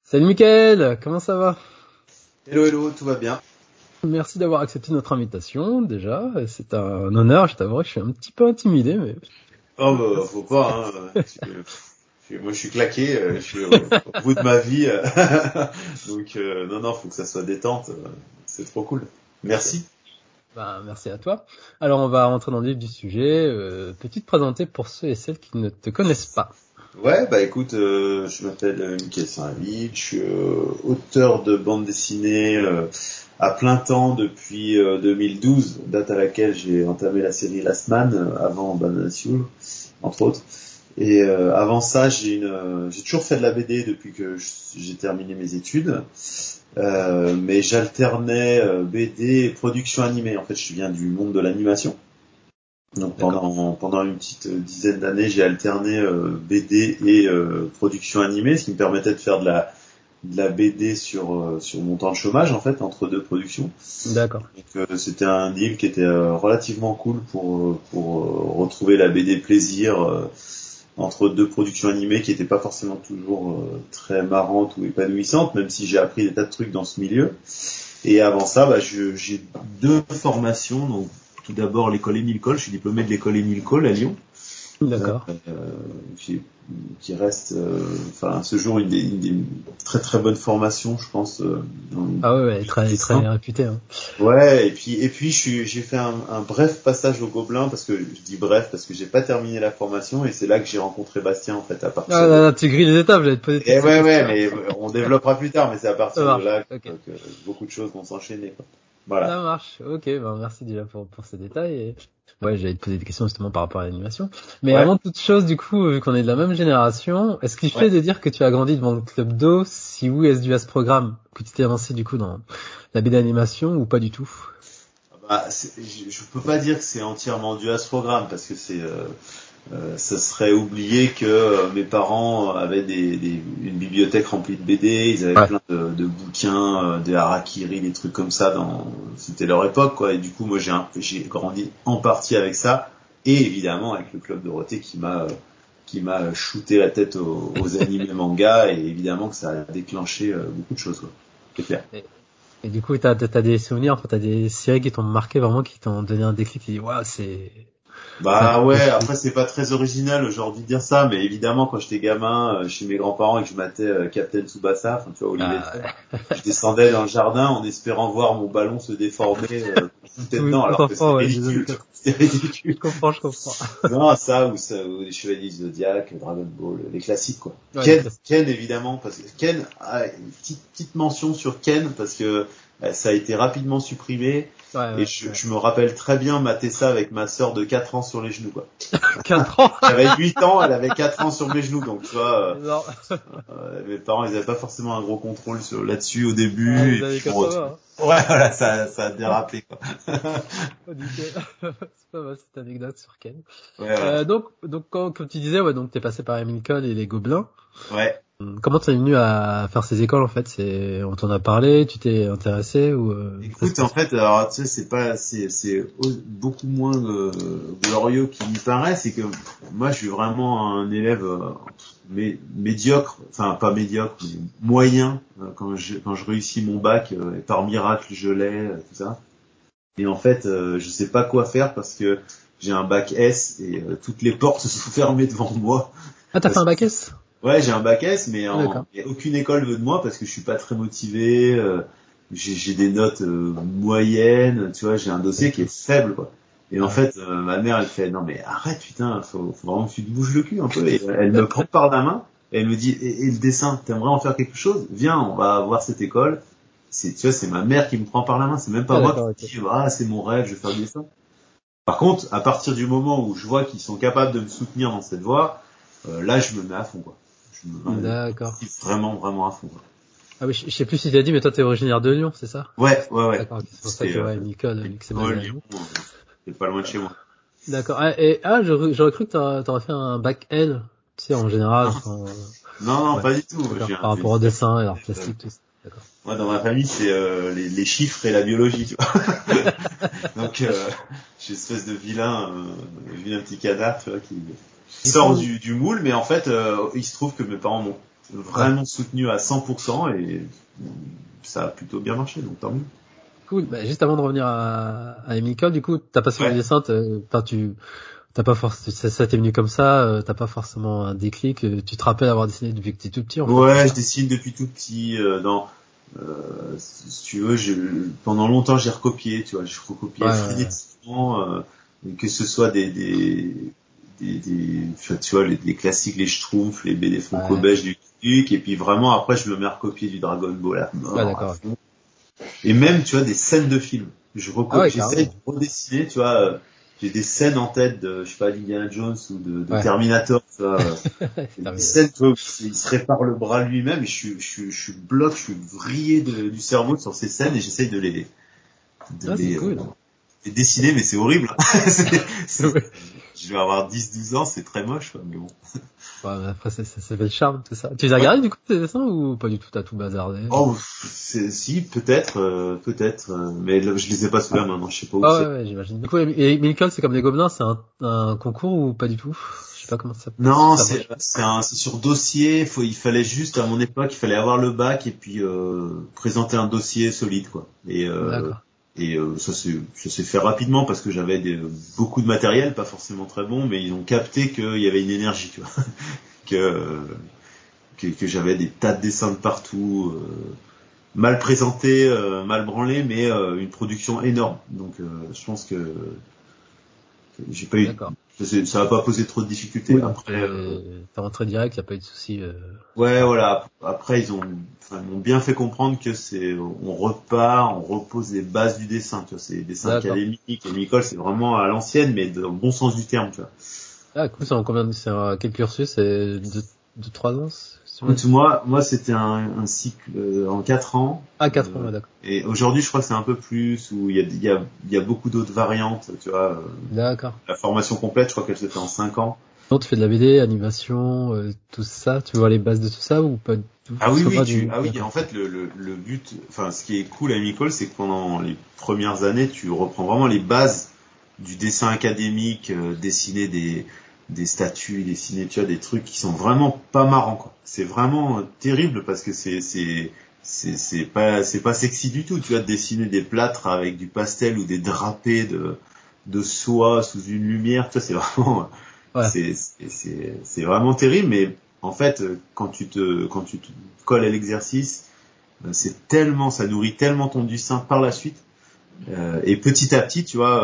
Salut Mickaël, comment ça va? Hello, hello, tout va bien. Merci d'avoir accepté notre invitation, déjà. C'est un honneur, je t'avoue, je suis un petit peu intimidé, mais... Oh, bah, faut pas, hein. Moi, je suis claqué, je suis au bout de ma vie. Donc, non, faut que ça soit détente. C'est trop cool. Merci. Ben, merci à toi. Alors, on va rentrer dans le vif du sujet. Peux-tu te présenter pour ceux et celles qui ne te connaissent pas? Ouais, bah écoute, je m'appelle Mickaël Saint-Laville, je suis auteur de bande dessinée à plein temps depuis 2012, date à laquelle j'ai entamé la série Last Man, avant Banana Soul, entre autres. Et avant ça, j'ai toujours fait de la BD depuis que j'ai terminé mes études, mais j'alternais BD et production animée. En fait, je viens du monde de l'animation. Donc pendant une petite dizaine d'années, j'ai alterné BD et production animée, ce qui me permettait de faire de la BD sur mon temps de chômage en fait entre deux productions. D'accord. Donc c'était un deal qui était relativement cool pour retrouver la BD plaisir entre deux productions animées qui n'étaient pas forcément toujours très marrantes ou épanouissantes, même si j'ai appris des tas de trucs dans ce milieu. Et avant ça, bah, j'ai deux formations. Donc, tout d'abord, l'école Émile Coll. Je suis diplômé de l'école Émile Coll à Lyon. D'accord. Qui, qui reste, enfin, à ce jour, une des très très bonnes formations, je pense. Ah ouais, très, très réputé. Hein. Ouais, et puis j'ai fait un bref passage au Gobelin parce que je dis bref parce que j'ai pas terminé la formation et c'est là que j'ai rencontré Bastien en fait à Ah partir de. là, là, tu grilles les étapes, j'allais te poser toutes Et ces ouais, questions. mais on développera plus tard, mais c'est à Ça partir de marche, là ok. que beaucoup de choses vont s'enchaîner, quoi. Ça Voilà. marche, ok, ben merci déjà pour ces détails. Et... Ouais, j'allais te poser des questions justement par rapport à l'animation. Mais Ouais, avant toute chose, du coup, vu qu'on est de la même génération, est-ce qu'il fait ouais. de dire que tu as grandi devant le Club d'eau? Si oui, est-ce dû à ce programme que tu t'es avancé du coup dans la BD animation ou pas du tout? Bah, je peux pas dire que c'est entièrement dû à ce programme parce que ce serait oublier que mes parents avaient une bibliothèque remplie de BD, ils avaient Ouais. plein de bouquins, des harakiri, des trucs comme ça c'était leur époque, quoi. Et du coup, moi, j'ai grandi en partie avec ça et évidemment avec le Club Dorothée qui m'a shooté la tête aux animés manga et évidemment que ça a déclenché beaucoup de choses, quoi. C'est clair. Et, et du coup, t'as des souvenirs, enfin, t'as des séries qui t'ont marqué vraiment, qui t'ont donné un déclic, qui dit, waouh, c'est un Bah truc de ouais, fou. après c'est pas très original aujourd'hui de dire ça, mais évidemment quand j'étais gamin chez mes grands-parents et que je matais Captain Tsubasa, enfin tu vois Olivier Ah, Twist, je descendais dans le jardin en espérant voir mon ballon se déformer, me foutais dedans tout alors que enfant, c'était ouais, des années ridicule, tu vois, 4. c'était ridicule. Je comprends. Non, ou les Chevaliers du Zodiac, Dragon Ball, les classiques quoi. Ouais, les Ken, classiques. Ken évidemment parce que Ken une petite mention sur Ken parce que ça a été rapidement supprimé Ouais, et ouais, ouais. je me rappelle très bien mater ça avec ma sœur de 4 ans sur les genoux quoi. 4 ans. J'avais 8 ans, elle avait 4 ans sur mes genoux, donc tu vois, Énorme. mes parents ils avaient pas forcément un gros contrôle là-dessus au Ah, début, les et années puis bon, 80, hein. ouais voilà, ça a dérapé quoi. Oh, nickel. C'est pas mal cette anecdote sur Ken. Ouais voilà. Donc comme tu disais, ouais, donc t'es passé par Emile Cole et les Gobelins. Ouais. Comment t'es venu à faire ces écoles en fait? On t'en a parlé, tu t'es intéressé ou ça se Écoute, en passe? fait, alors tu sais, c'est beaucoup moins glorieux qu'il n'y paraît. C'est que moi, je suis vraiment un élève médiocre, enfin pas médiocre, mais moyen quand je réussis mon bac et par miracle je l'ai, tout ça. Et en fait, je sais pas quoi faire parce que j'ai un bac S et toutes les portes se sont fermées devant moi. Ah, t'as fait Parce un que bac S? ouais, j'ai un bac S, mais Ah, d'accord. y a aucune école veut de moi parce que je suis pas très motivé. J'ai des notes moyennes, tu vois, j'ai un dossier qui est faible, quoi. Et en Ah ouais. fait, ma mère, elle fait, non mais arrête, putain, faut vraiment que tu te bouges le cul un peu. Et elle me prend par la main et elle me dit, et le dessin, t'aimerais en faire quelque chose? Viens, on va voir cette école. Tu vois, c'est ma mère qui me prend par la main, c'est même pas Ah, moi d'accord, qui ok. dis, ah, c'est mon rêve, je vais faire du dessin. Par contre, à partir du moment où je vois qu'ils sont capables de me soutenir dans cette voie, là, je me mets à fond, quoi. Je me D'accord. participe vraiment, vraiment à fond, quoi. Ah oui, je sais plus si t'as dit, mais toi t'es originaire de Lyon, c'est ça? Ouais, ouais, ouais. D'accord, ok, c'est pour ça C'était que ouais, Nicole, vu que c'est basé école, à Lyon, Lyon. c'est pas loin de chez moi. D'accord. J'aurais cru que t'aurais fait un bac L, tu sais, en général, Non, enfin, non, non, ouais. pas du tout. D'accord. J'ai Par une rapport au dessin et l'art euh, plastique, tout ça. D'accord. moi, dans ma famille, c'est les chiffres et la biologie, tu vois. Donc, j'ai une espèce de vilain petit canard, tu vois, qui Du sort coup, du moule, mais en fait, il se trouve que mes parents m'ont vraiment soutenu à 100% et ça a plutôt bien marché, donc tant mieux. Cool. Bah, juste avant de revenir à Emile Cole, du coup, ta passion du dessin, t'as pas forcément, ça t'est venu comme ça, t'as pas forcément un déclic, tu te rappelles avoir dessiné depuis que t'es tout petit, en fait. Ouais, je dessine depuis tout petit, si tu veux, pendant longtemps j'ai recopié, tu vois, je recopiais frénétiquement, que ce soit tu vois, les classiques, les Schtroumpfs, les BD franco-belges du truc, et puis vraiment après je me mets à recopier du Dragon Ball à mort, d'accord. Et même, tu vois, des scènes de films. J'essaie de redessiner, tu vois, j'ai des scènes en tête de, je sais pas, d'Indiana Jones ou de Terminator, tu vois, des scènes, tu vois, où il se répare le bras lui-même et je suis vrillé du cerveau sur ces scènes et j'essaie de les dessiner, mais c'est horrible. Je vais avoir 10-12 ans, c'est très moche, quoi, mais bon. Ouais, après, ça fait le charme, tout ça. Tu les as regardés, du coup, tes dessins, ou pas du tout, t'as tout bazardé? Oh, si, peut-être, mais là, je les ai pas sous la main, non, je sais pas où c'est. Ouais, j'imagine. Du coup, et Milcom, c'est comme des gobelins, c'est un concours ou pas du tout? Je sais pas comment ça. Non, c'est sur dossier. Il fallait juste, à mon époque, il fallait avoir le bac et puis présenter un dossier solide, quoi. D'accord. Ça s'est fait rapidement parce que j'avais beaucoup de matériel, pas forcément très bon, mais ils ont capté qu'il y avait une énergie, tu vois, que j'avais des tas de dessins de partout, mal présentés, mal branlés, mais une production énorme. Donc, je pense que j'ai pas eu, D'accord. ça va pas poser trop de difficultés. Oui, Après, t'es rentré direct, y a pas eu de soucis. ouais, voilà. Après, ils m'ont bien fait comprendre que on repart, on repose les bases du dessin, tu vois, c'est des dessins académiques, et Nicole, c'est vraiment à l'ancienne, mais dans le bon sens du terme, tu vois. Ah, cool, c'est quel cursus? C'est de 3 ans? Écoute, moi, c'était un cycle en 4 ans. Ah, 4 ans, ouais, d'accord. Et aujourd'hui, je crois que c'est un peu plus, où il y a beaucoup d'autres variantes, tu vois. D'accord. La formation complète, je crois qu'elle se fait en 5 ans. Donc, tu fais de la BD, animation, tout ça, tu vois les bases de tout ça ou pas du tout? Ah oui, en fait, le but, enfin, ce qui est cool à Micole, c'est que pendant les premières années, tu reprends vraiment les bases du dessin académique, dessiner des statues, dessiner, tu vois, des trucs qui sont vraiment pas marrants, quoi. C'est vraiment terrible parce que c'est pas sexy du tout, tu vois, de dessiner des plâtres avec du pastel ou des drapés de soie sous une lumière, tu vois, c'est vraiment, c'est vraiment terrible, mais en fait, quand tu te colles à l'exercice, ça nourrit tellement ton dessin par la suite. Et petit à petit, tu vois,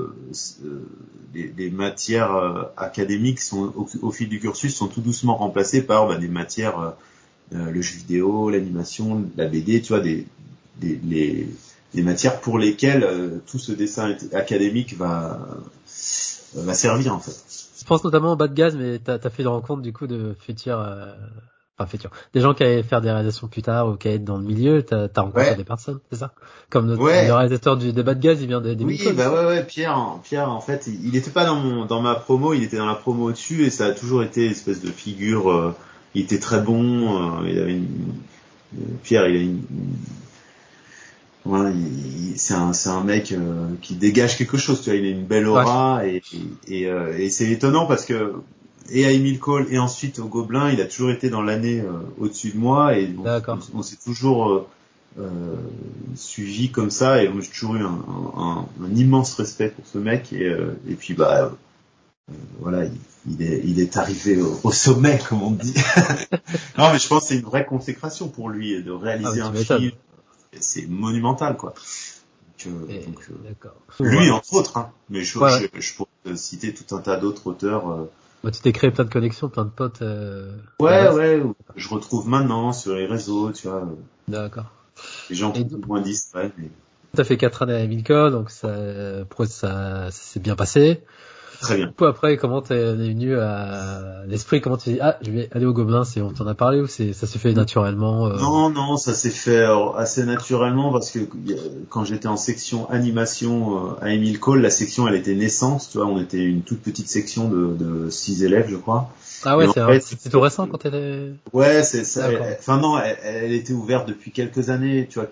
les matières académiques sont au fil du cursus sont tout doucement remplacées par des matières, le jeu vidéo, l'animation, la BD, tu vois, les matières pour lesquelles tout ce dessin académique va servir en fait. Je pense notamment au Bad Gaz, mais t'as fait des rencontres du coup de des gens qui allaient faire des réalisations plus tard ou qui allaient être dans le milieu, t'as rencontré des personnes, c'est ça? Comme le réalisateur des Bad Gaz, il vient des Oui, Pierre, en fait, il était pas dans ma promo, il était dans la promo au-dessus et ça a toujours été une espèce de figure, il était très bon, Pierre, il a voilà, c'est un mec qui dégage quelque chose, tu vois, il a une belle aura et c'est étonnant parce que et à Emile Cole et ensuite au Gobelin, il a toujours été dans l'année au-dessus de moi et on s'est toujours suivi comme ça et moi j'ai toujours eu un immense respect pour ce mec et puis voilà, il est arrivé au sommet comme on dit. Non mais je pense que c'est une vraie consécration pour lui de réaliser un film. C'est monumental, quoi. D'accord. Lui, entre autres, hein. Mais je pourrais citer tout un tas d'autres auteurs. Tu t'es créé plein de connexions, plein de potes. Je retrouve maintenant sur les réseaux, tu vois. D'accord. Les gens qui sont moins distraits. Mais... T'as fait 4 années à Milka, donc ça s'est bien passé. Très bien. Du coup, après, comment t'es venu à l'esprit, comment tu dis, je vais aller au Gobelin, on t'en a parlé ou ça s'est fait naturellement? Non, ça s'est fait assez naturellement parce que quand j'étais en section animation à Emile Cole, la section elle était naissante, tu vois, on était une toute petite section de 6 élèves, je crois. Ah ouais, c'est tout récent quand elle est... Ouais, c'est ça. Elle était ouverte depuis quelques années, tu vois,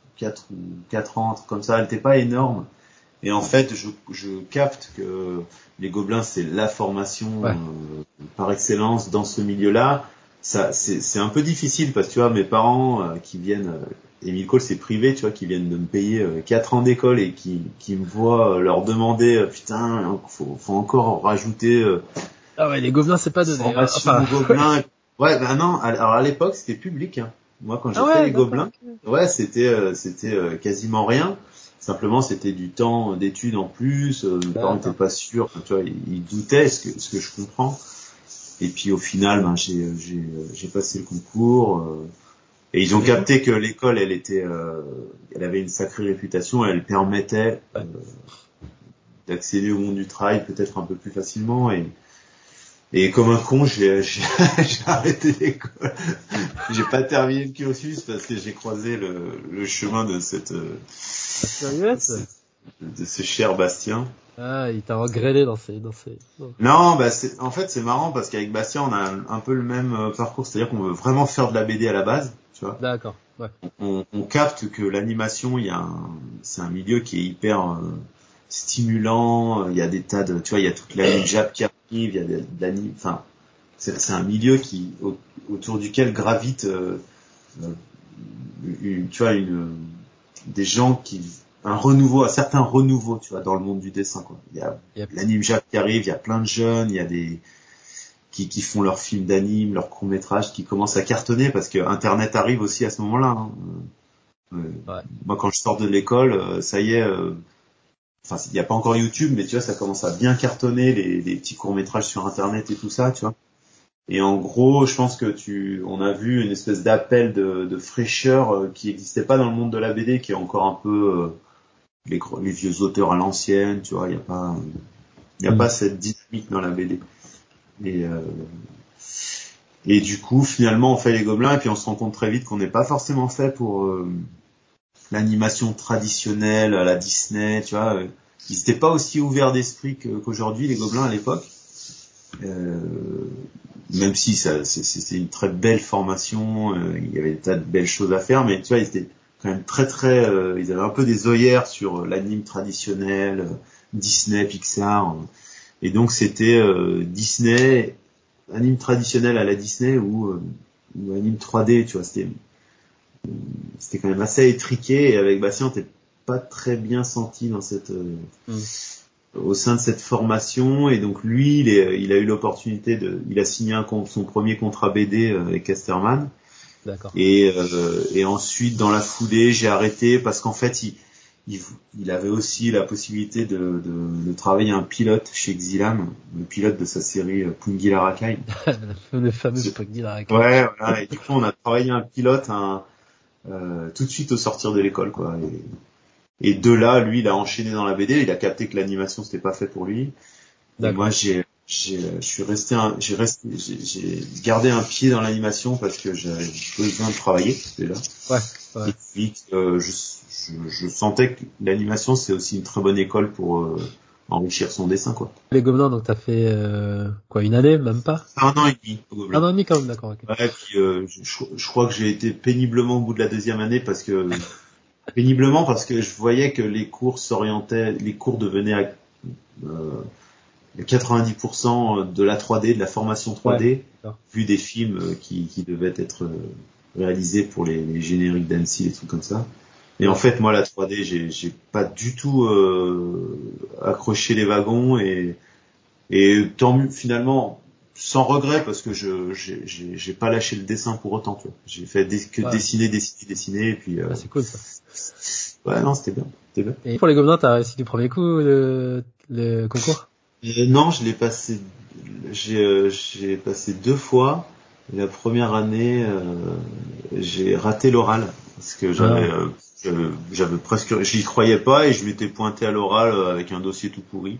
4 ans, un truc comme ça. Elle n'était pas énorme. Et en fait, je capte que les Gobelins, c'est la formation par excellence dans ce milieu-là. ça, c'est un peu difficile parce que tu vois, mes parents qui viennent, Émile Cole c'est privé, tu vois, qui viennent de me payer 4 ans d'école et qui me voient leur demander, putain, faut encore rajouter Ah ouais, les Gobelins, c'est pas donné. formation Gobelins. Ouais, bah non, alors à l'époque c'était public. Hein. Moi, quand j'ai fait les Gobelins, ouais, c'était quasiment rien. Simplement, c'était du temps d'études en plus. Mes parents n'étaient pas sûrs. Tu vois, ils doutaient, ce que je comprends. Et puis au final, ben j'ai passé le concours. Et ils ont capté que l'école, elle avait une sacrée réputation. Elle permettait d'accéder au monde du travail peut-être un peu plus facilement. Et comme un con, j'ai arrêté l'école. J'ai pas terminé le cursus parce que j'ai croisé le chemin de de ce cher Bastien. Ah, il t'a engrainé dans ces. Non, bah en fait c'est marrant parce qu'avec Bastien on a un peu le même parcours, c'est-à-dire qu'on veut vraiment faire de la BD à la base, tu vois. D'accord. Ouais. On capte que l'animation, c'est un milieu qui est hyper stimulant. Il y a des tas de, tu vois, il y a toute l'anime Jap qui arrive, il y a de l'anime, enfin, c'est un milieu autour duquel gravitent, tu vois, des gens un certain renouveau, tu vois, dans le monde du dessin, quoi. Il y a l'anime Jap qui arrive, il y a plein de jeunes, il y a qui font leurs films d'anime, leurs courts-métrages, qui commencent à cartonner parce que Internet arrive aussi à ce moment-là. Hein. Ouais. Moi, quand je sors de l'école, ça y est, enfin, il n'y a pas encore YouTube, mais tu vois, ça commence à bien cartonner les petits courts-métrages sur Internet et tout ça, tu vois. Et en gros, je pense que on a vu une espèce d'appel de fraîcheur qui n'existait pas dans le monde de la BD, qui est encore un peu les vieux auteurs à l'ancienne, tu vois. Il y a pas cette dynamique dans la BD. Et du coup, finalement, on fait les Gobelins et puis on se rend compte très vite qu'on n'est pas forcément fait pour l'animation traditionnelle à la Disney, tu vois. Ils n'étaient pas aussi ouverts d'esprit qu'aujourd'hui, les Gobelins à l'époque. Même si c'était une très belle formation, il y avait des tas de belles choses à faire, mais tu vois, ils étaient quand même ils avaient un peu des œillères sur l'anime traditionnel, Disney, Pixar. Et donc c'était Disney, anime traditionnel à la Disney ou anime 3D, tu vois, c'était quand même assez étriqué et avec Bastien, on n'était pas très bien senti dans au sein de cette formation et donc lui, il a eu l'opportunité il a signé son premier contrat BD avec Casterman. D'accord. Et ensuite, dans la foulée, j'ai arrêté parce qu'en fait, il avait aussi la possibilité de travailler un pilote chez Xilam, le pilote de sa série Pungila Rakai. Le fameux Pungila Rakai. Ouais, voilà. Et du coup, on a travaillé un pilote tout de suite au sortir de l'école, quoi. Et de là, lui, il a enchaîné dans la BD. Il a capté que l'animation c'était pas fait pour lui. Et moi, j'ai gardé un pied dans l'animation parce que j'avais besoin de travailler déjà. Ouais. Et puis, je sentais que l'animation c'est aussi une très bonne école pour enrichir son dessin, quoi. Les Gobelins, donc t'as fait quoi, une année, même pas? 1 an et demi au Gobelin. 1 an et demi quand même, d'accord. Okay. Ouais, puis je crois que j'ai été péniblement au bout de la deuxième année parce que je voyais que les cours devenaient à 90% de la 3D, de la formation 3D, vu des films qui devaient être réalisés pour les génériques d'Annecy et trucs comme ça. Et en fait, moi, la 3D, j'ai pas du tout accroché les wagons et tant mieux, finalement, sans regret parce que j'ai pas lâché le dessin pour autant. Tu vois. J'ai fait dessiner et puis. C'est cool ça. Ouais, non, c'était bien. Et pour les Gobelins, t'as réussi du premier coup le concours? Non, j'ai passé 2 fois. Et la première année, j'ai raté l'oral parce que j'avais presque, j'y croyais pas et je m'étais pointé à l'oral avec un dossier tout pourri.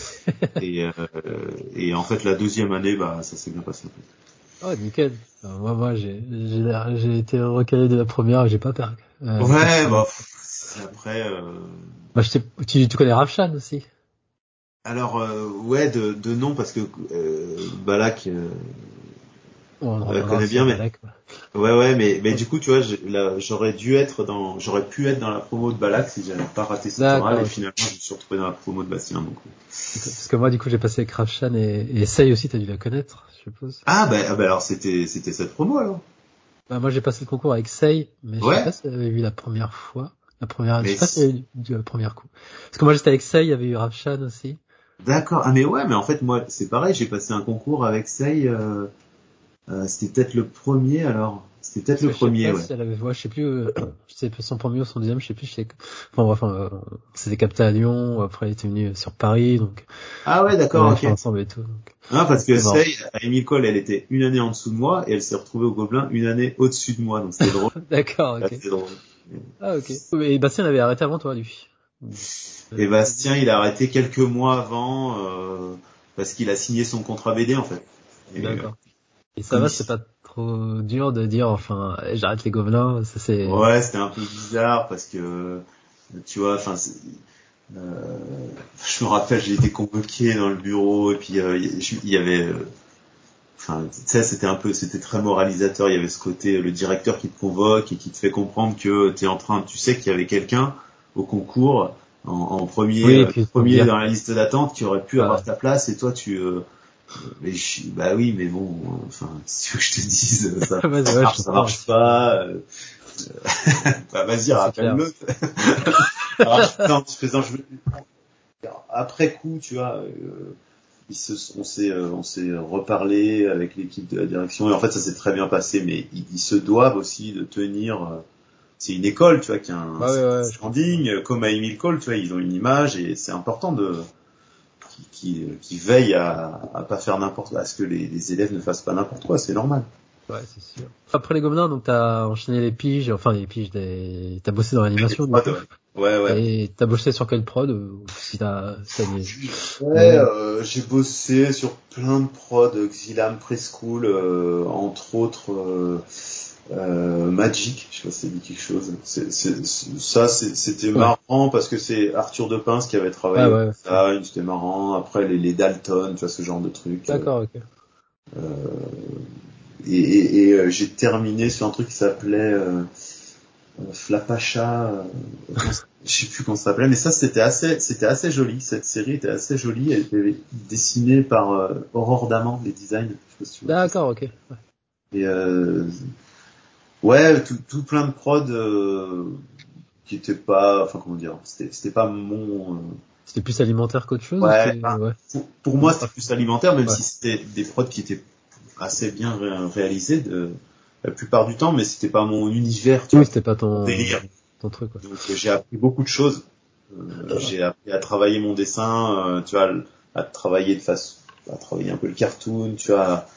et en fait, la deuxième année, bah, ça s'est bien passé. Oh, nickel. Moi, j'ai été recalé de la première et j'ai pas perdu. Ouais, bah, après. Bah, tu connais Ravchan aussi. Alors, ouais, de nom parce que Balak. on connaît bien, mais mais du coup, tu vois, j'aurais pu être dans la promo de Balak si j'avais pas raté ce tournage, et finalement, je me suis retrouvé dans la promo de Bastien, donc. Parce que moi, du coup, j'ai passé avec Ravshan et Sei aussi, t'as dû la connaître, je suppose. Ah, alors c'était cette promo, alors. Bah, moi, j'ai passé le concours avec Sei, mais je sais pas si elle avait vu la première fois. Je sais pas si elle avait eu le premier coup. Parce que moi, j'étais avec Sei, il y avait eu Ravshan aussi. D'accord. Ah, mais en fait, moi, c'est pareil, j'ai passé un concours avec Sei, c'était peut-être le premier, alors. C'était peut-être le premier, ouais. Si elle avait, je sais plus, je sais pas son premier ou son deuxième, je sais plus, enfin bref, c'était capté à Lyon, après elle était venue sur Paris, donc. Ah ouais, d'accord, on a ok. fait ensemble et tout, donc. Non, parce que Sei, à Émile Cole, elle était une année en dessous de moi, et elle s'est retrouvée au Gobelin une année au-dessus de moi, donc c'était drôle. D'accord, ok. C'était drôle. Ah, ok. Et Bastien l'avait arrêté avant toi, lui. Et Bastien, il a arrêté quelques mois avant, parce qu'il a signé son contrat BD, en fait. D'accord. Et ça va, c'est pas trop dur de dire, enfin, j'arrête les Gobelins, ça c'est... Ouais, c'était un peu bizarre, parce que, tu vois, enfin, je me rappelle, j'ai été convoqué dans le bureau, et puis, il y avait, enfin, tu sais, c'était très moralisateur, il y avait ce côté, le directeur qui te convoque et qui te fait comprendre que tu sais qu'il y avait quelqu'un au concours, en premier, premier dans la liste d'attente, qui aurait pu avoir ta place, et toi, bah oui, mais bon, enfin, si tu veux que je te dise, ça marche pas. Bah vas-y, rappelle-le. Non, après coup, tu vois, on s'est reparlé avec l'équipe de la direction, et en fait, ça s'est très bien passé, mais ils se doivent aussi de tenir. C'est une école, tu vois, qui a un standing, comme à Émile Cole, tu vois, ils ont une image, et c'est important qui veille à pas faire à ce que les élèves ne fassent pas n'importe quoi, c'est normal. Ouais, c'est sûr. Après les Gobelins, donc t'as enchaîné les piges, t'as bossé dans l'animation, du coup. Ouais. Et t'as bossé sur quelle prod, ou si t'as j'ai bossé sur plein de prods, Xylam Preschool, entre autres, Magic, je sais pas si ça dit quelque chose. C'était marrant parce que c'est Arthur Depince qui avait travaillé ça, c'était marrant. Après les Dalton, tu vois, ce genre de trucs. D'accord, ok. Et j'ai terminé sur un truc qui s'appelait Flapacha, je sais plus comment ça s'appelait, mais ça c'était assez joli. Cette série était assez jolie. Elle était dessinée par Aurore Daman, les designs. Je sais pas si tu vois. D'accord, ok. Et ouais, tout plein de prod qui étaient pas, enfin comment dire, c'était pas mon. C'était plus alimentaire qu'autre chose. Ouais. Pour moi c'était plus alimentaire, même si c'était des prods qui étaient assez bien réalisés la plupart du temps, mais c'était pas mon univers. Oui, c'était pas ton délire. Ton truc. Quoi. Donc j'ai appris beaucoup de choses. J'ai appris à travailler mon dessin, tu vois, à travailler un peu le cartoon, tu vois.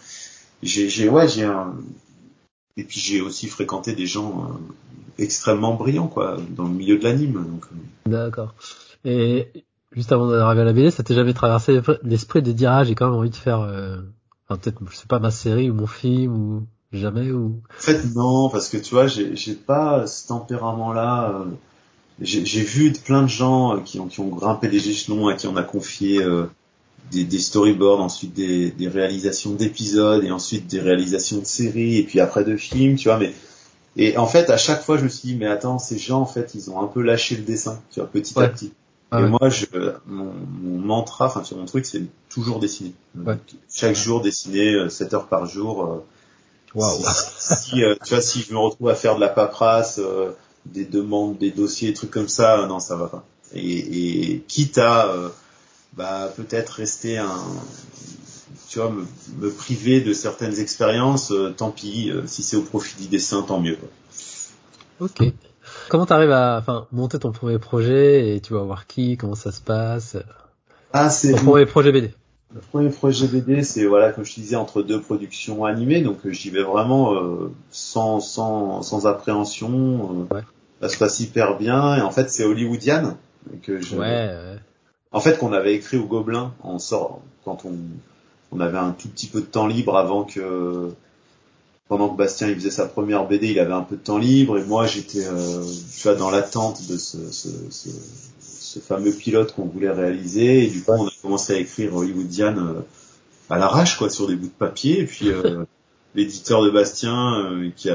Et puis j'ai aussi fréquenté des gens extrêmement brillants, quoi, dans le milieu de l'anime. Donc. D'accord. Et juste avant d'arriver à la BD, ça t'est jamais traversé l'esprit de dire j'ai quand même envie de faire, enfin peut-être je sais pas ma série ou mon film ou jamais ou. En fait non, parce que tu vois, j'ai pas ce tempérament-là. J'ai vu plein de gens qui ont grimpé des échelons, à qui on a confié des storyboards, ensuite des réalisations d'épisodes, et ensuite des réalisations de séries, et puis après de films, tu vois. Et en fait, à chaque fois, je me suis dit, mais attends, ces gens, en fait, ils ont un peu lâché le dessin, tu vois, petit à petit. Et moi, mon mantra, enfin, sur mon truc, c'est toujours dessiner. Chaque jour, dessiner 7 heures par jour. Waouh. Tu vois, si je me retrouve à faire de la paperasse, des demandes, des dossiers, des trucs comme ça, non, ça va pas. Et quitte à peut-être rester tu vois, me priver de certaines expériences, tant pis, si c'est au profit du dessin, tant mieux. Ok. Comment t'arrives à, monter ton premier projet et tu vas voir comment ça se passe? C'est ton premier projet BD. Le premier projet BD, c'est comme je te disais, entre deux productions animées, donc j'y vais vraiment sans appréhension. Ça se passe hyper bien, et en fait c'est hollywoodian en fait qu'on avait écrit au Gobelin quand on avait un tout petit peu de temps libre pendant que Bastien il faisait sa première BD, il avait un peu de temps libre, et moi j'étais tu vois, dans l'attente de ce fameux pilote qu'on voulait réaliser, et du coup on a commencé à écrire hollywoodian à l'arrache, quoi, sur des bouts de papier, et puis l'éditeur de Bastien qui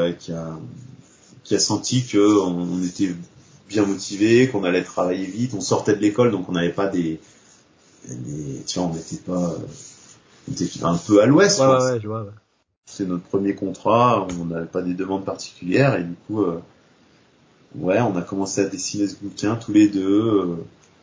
a senti que on était bien motivé, qu'on allait travailler vite, on sortait de l'école donc on n'avait pas tu vois, on était un peu à l'ouest. Ouais, je vois. Ouais. C'est notre premier contrat, on n'avait pas des demandes particulières et du coup on a commencé à dessiner ce bouquin tous les deux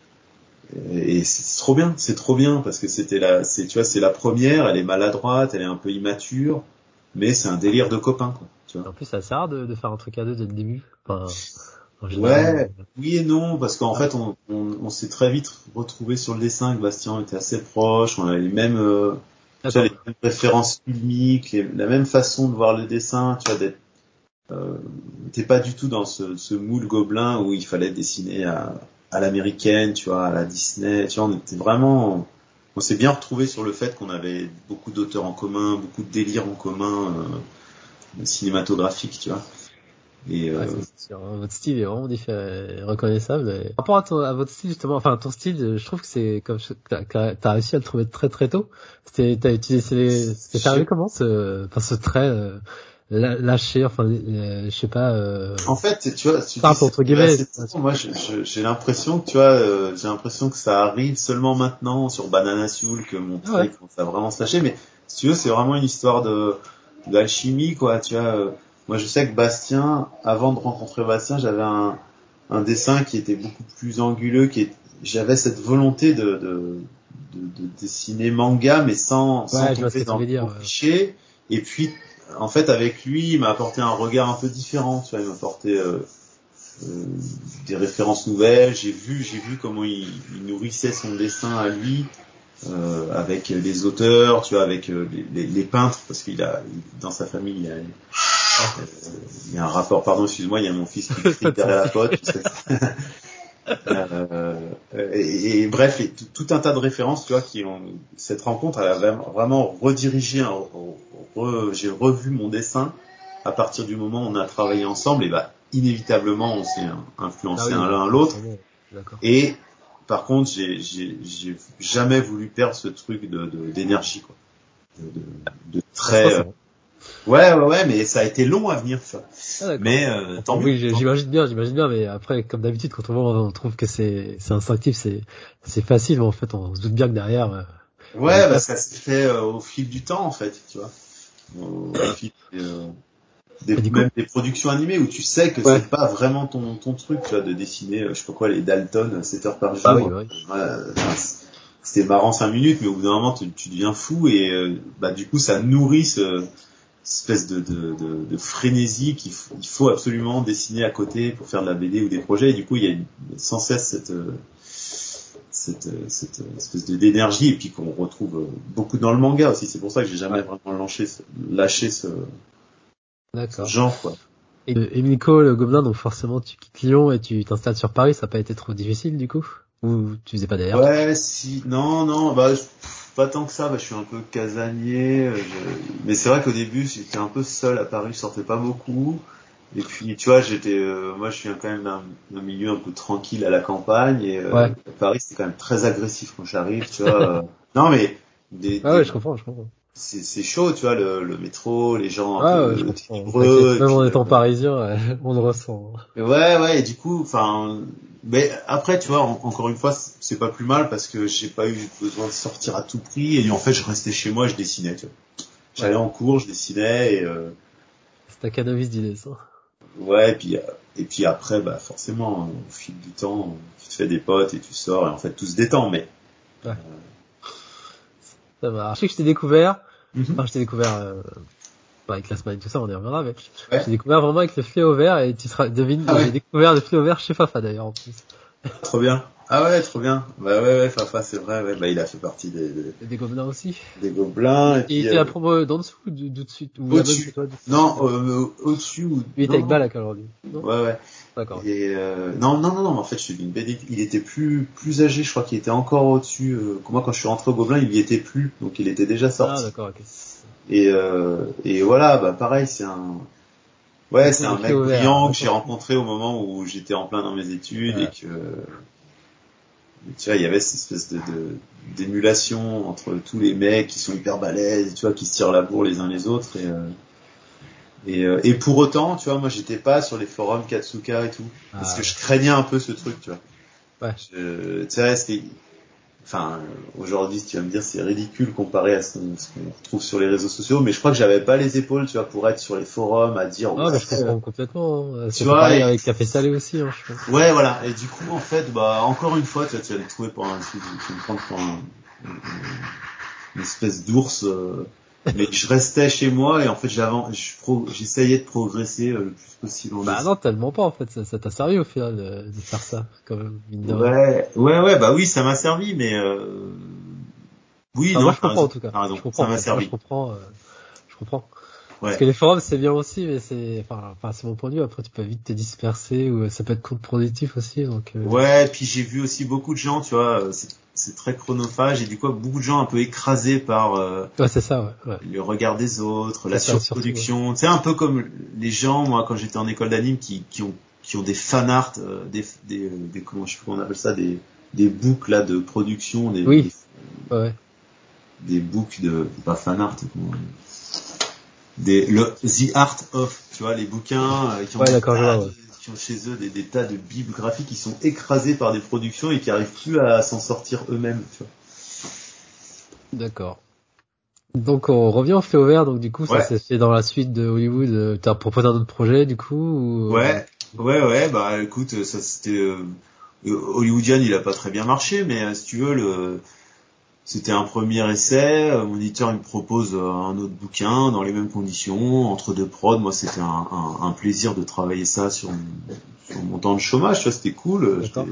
et c'est trop bien parce que c'est la première, elle est maladroite, elle est un peu immature, mais c'est un délire de copains quoi, tu vois. En plus, c'est assez rare de faire un truc à deux dès le début. Enfin, en général. Ouais, oui et non, parce qu'en fait, on s'est très vite retrouvé sur le dessin, avec Bastien était assez proche, on avait les mêmes, tu vois, les mêmes références filmiques, la même façon de voir le dessin, tu vois, t'es pas du tout dans ce moule Gobelin où il fallait dessiner à l'américaine, tu vois, à la Disney, tu vois, on s'est bien retrouvé sur le fait qu'on avait beaucoup d'auteurs en commun, beaucoup de délires en commun, cinématographiques, tu vois. Et c'est sûr, hein, votre style est vraiment reconnaissable. Par rapport à votre style justement, enfin ton style, je trouve que c'est comme t'as réussi à le trouver très très tôt. T'as utilisé c'est arrivé comment ce trait lâché, enfin je sais pas. En fait, tu vois, Entre guillemets. Moi, j'ai l'impression que tu vois, j'ai l'impression que ça arrive seulement maintenant sur Banana Soul que mon trait commence à vraiment se lâcher. Mais si tu veux, c'est vraiment une histoire d'alchimie, quoi. Tu vois, moi, je sais que Bastien, avant de rencontrer Bastien, j'avais un dessin qui était beaucoup plus anguleux, j'avais cette volonté de dessiner manga, mais sans tomber dans le cliché. Et puis, en fait, avec lui, il m'a apporté un regard un peu différent. Tu vois, il m'a apporté des références nouvelles. J'ai vu comment il nourrissait son dessin à lui avec les auteurs, tu vois, avec les peintres, parce dans sa famille, il y a un rapport. Pardon, excuse-moi, il y a mon fils qui crie derrière la porte. Et bref, tout un tas de références, tu vois, cette rencontre, elle a vraiment redirigé, j'ai revu mon dessin à partir du moment où on a travaillé ensemble, et bah, inévitablement, on s'est influencé l'un l'autre. Et, par contre, j'ai jamais voulu perdre ce truc d'énergie, quoi. De très, Ouais, mais ça a été long à venir, ça. Mais tant mieux. Oui, j'imagine bien, mais après, comme d'habitude, quand on trouve que c'est instinctif, c'est facile, mais en fait, on se doute bien que derrière. Bah ça s'est fait au fil du temps, en fait, tu vois. Au fil même des productions animées où tu sais que c'est pas vraiment ton truc, tu vois, de dessiner, je sais pas quoi, les Dalton 7 heures par jour. C'était marrant 5 minutes, mais au bout d'un moment, tu deviens fou et bah du coup, ça nourrit espèce de frénésie qu'il faut absolument dessiner à côté pour faire de la BD ou des projets. Et du coup, il y a sans cesse cette espèce d'énergie et puis qu'on retrouve beaucoup dans le manga aussi. C'est pour ça que j'ai jamais vraiment lâché ce genre, quoi. Et Nico, le Gobelin, donc forcément, tu quittes Lyon et tu t'installes sur Paris. Ça n'a pas été trop difficile, du coup? Ou tu faisais pas d'ailleurs? Ouais, si, non, bah, pas tant que ça, bah, je suis un peu casanier, mais c'est vrai qu'au début, j'étais un peu seul à Paris, je sortais pas beaucoup. Et puis, tu vois, moi, je viens quand même d'un milieu un peu tranquille à la campagne, et à Paris, c'est quand même très agressif quand j'arrive, tu vois. Non, mais je comprends. C'est chaud, tu vois, le métro, les gens un peu vibreux. Même en étant parisien, on le ressent. Ouais, et du coup, mais après, tu vois, encore une fois, c'est pas plus mal parce que j'ai pas eu besoin de sortir à tout prix et en fait, je restais chez moi, je dessinais, tu vois. J'allais en cours, je dessinais et c'est un cannabis du dessin. Ouais, et puis après, bah forcément, au fil du temps, tu te fais des potes et tu sors et en fait, tout se détend, mais. Ça va. Je sais que je t'ai découvert. Enfin, je t'ai découvert. Avec la semaine et tout ça, on y reviendra, mais j'ai découvert vraiment avec le fléau vert et devine, j'ai découvert le fléau vert chez Fafa d'ailleurs en plus. Trop bien. Ah ouais, trop bien. Bah ouais, Fafa, c'est vrai, bah il a fait partie des Gobelins aussi. Des Gobelins. Et il était à promo d'en dessous ou dessus? Au-dessus. Non, au-dessus ou. Il était avec Balak aujourd'hui. Ouais. D'accord. Et non, mais en fait, je suis une BD. Il était plus âgé, je crois qu'il était encore au-dessus. Moi, quand je suis rentré au Gobelin, il y était plus, donc il était déjà sorti. Ah d'accord, ok. Et voilà, bah pareil, c'est un mec brillant que j'ai rencontré au moment où j'étais en plein dans mes études et que tu vois, il y avait cette espèce d'émulation entre tous les mecs qui sont hyper balèzes, tu vois, qui se tirent la bourre les uns les autres et pour autant, tu vois, moi j'étais pas sur les forums Katsuka et tout, parce que je craignais un peu ce truc, tu vois. Ouais. Tu sais, enfin, aujourd'hui, tu vas me dire, c'est ridicule comparé à ce qu'on retrouve sur les réseaux sociaux, mais je crois que j'avais pas les épaules, tu vois, pour être sur les forums à dire. Ah, mais je comprends complètement. Hein. Tu C'est vois, pareil avec Café Salé aussi, hein, je pense. Ouais, voilà. Et du coup, en fait, bah, encore une fois, tu vas le trouver pour tu vas me prendre pour une espèce d'ours. Mais je restais chez moi et en fait, j'essayais de progresser le plus possible en Bah dessin. non, tellement pas en fait. Ça t'a servi au final de faire ça, quand même, mine de rien. Ouais, bah oui, ça m'a servi, mais oui, Enfin, moi non, je comprends en tout cas. t'as raison, Je ça comprends. m'a Moi je servi. comprends. Je comprends. Parce Ouais. que les forums c'est bien aussi, mais c'est mon point de vue. Après tu peux vite te disperser ou ça peut être contre-productif aussi. Donc. Ouais, puis j'ai vu aussi beaucoup de gens, tu vois, c'est très chronophage et du coup beaucoup de gens un peu écrasés par Ouais, c'est ça. Ouais. le regard des autres, la C'est ça surtout. Ouais. surproduction. C'est un peu comme les gens, moi, quand j'étais en école d'anime, qui ont des fan art, comment je sais pas comment on appelle ça, des books là de production, Oui. Ouais. des books de pas fan art, the art of, tu vois, les bouquins qui ont Ouais, d'accord, je vois. Ouais. qui ont chez eux des tas de bibles graphiques qui sont écrasés par des productions et qui arrivent plus à s'en sortir eux-mêmes, tu vois. D'accord. Donc on revient au fait vert. Donc du coup ça Ouais. s'est fait dans la suite de Hollywood. T'as proposé un autre projet du coup ou... Ouais, bah écoute, ça c'était Hollywoodian, il a pas très bien marché, mais si tu veux, c'était un premier essai. Mon éditeur il me propose un autre bouquin dans les mêmes conditions, entre deux prods. Moi, c'était un plaisir de travailler ça sur mon temps de chômage. Tu vois, c'était cool. D'accord.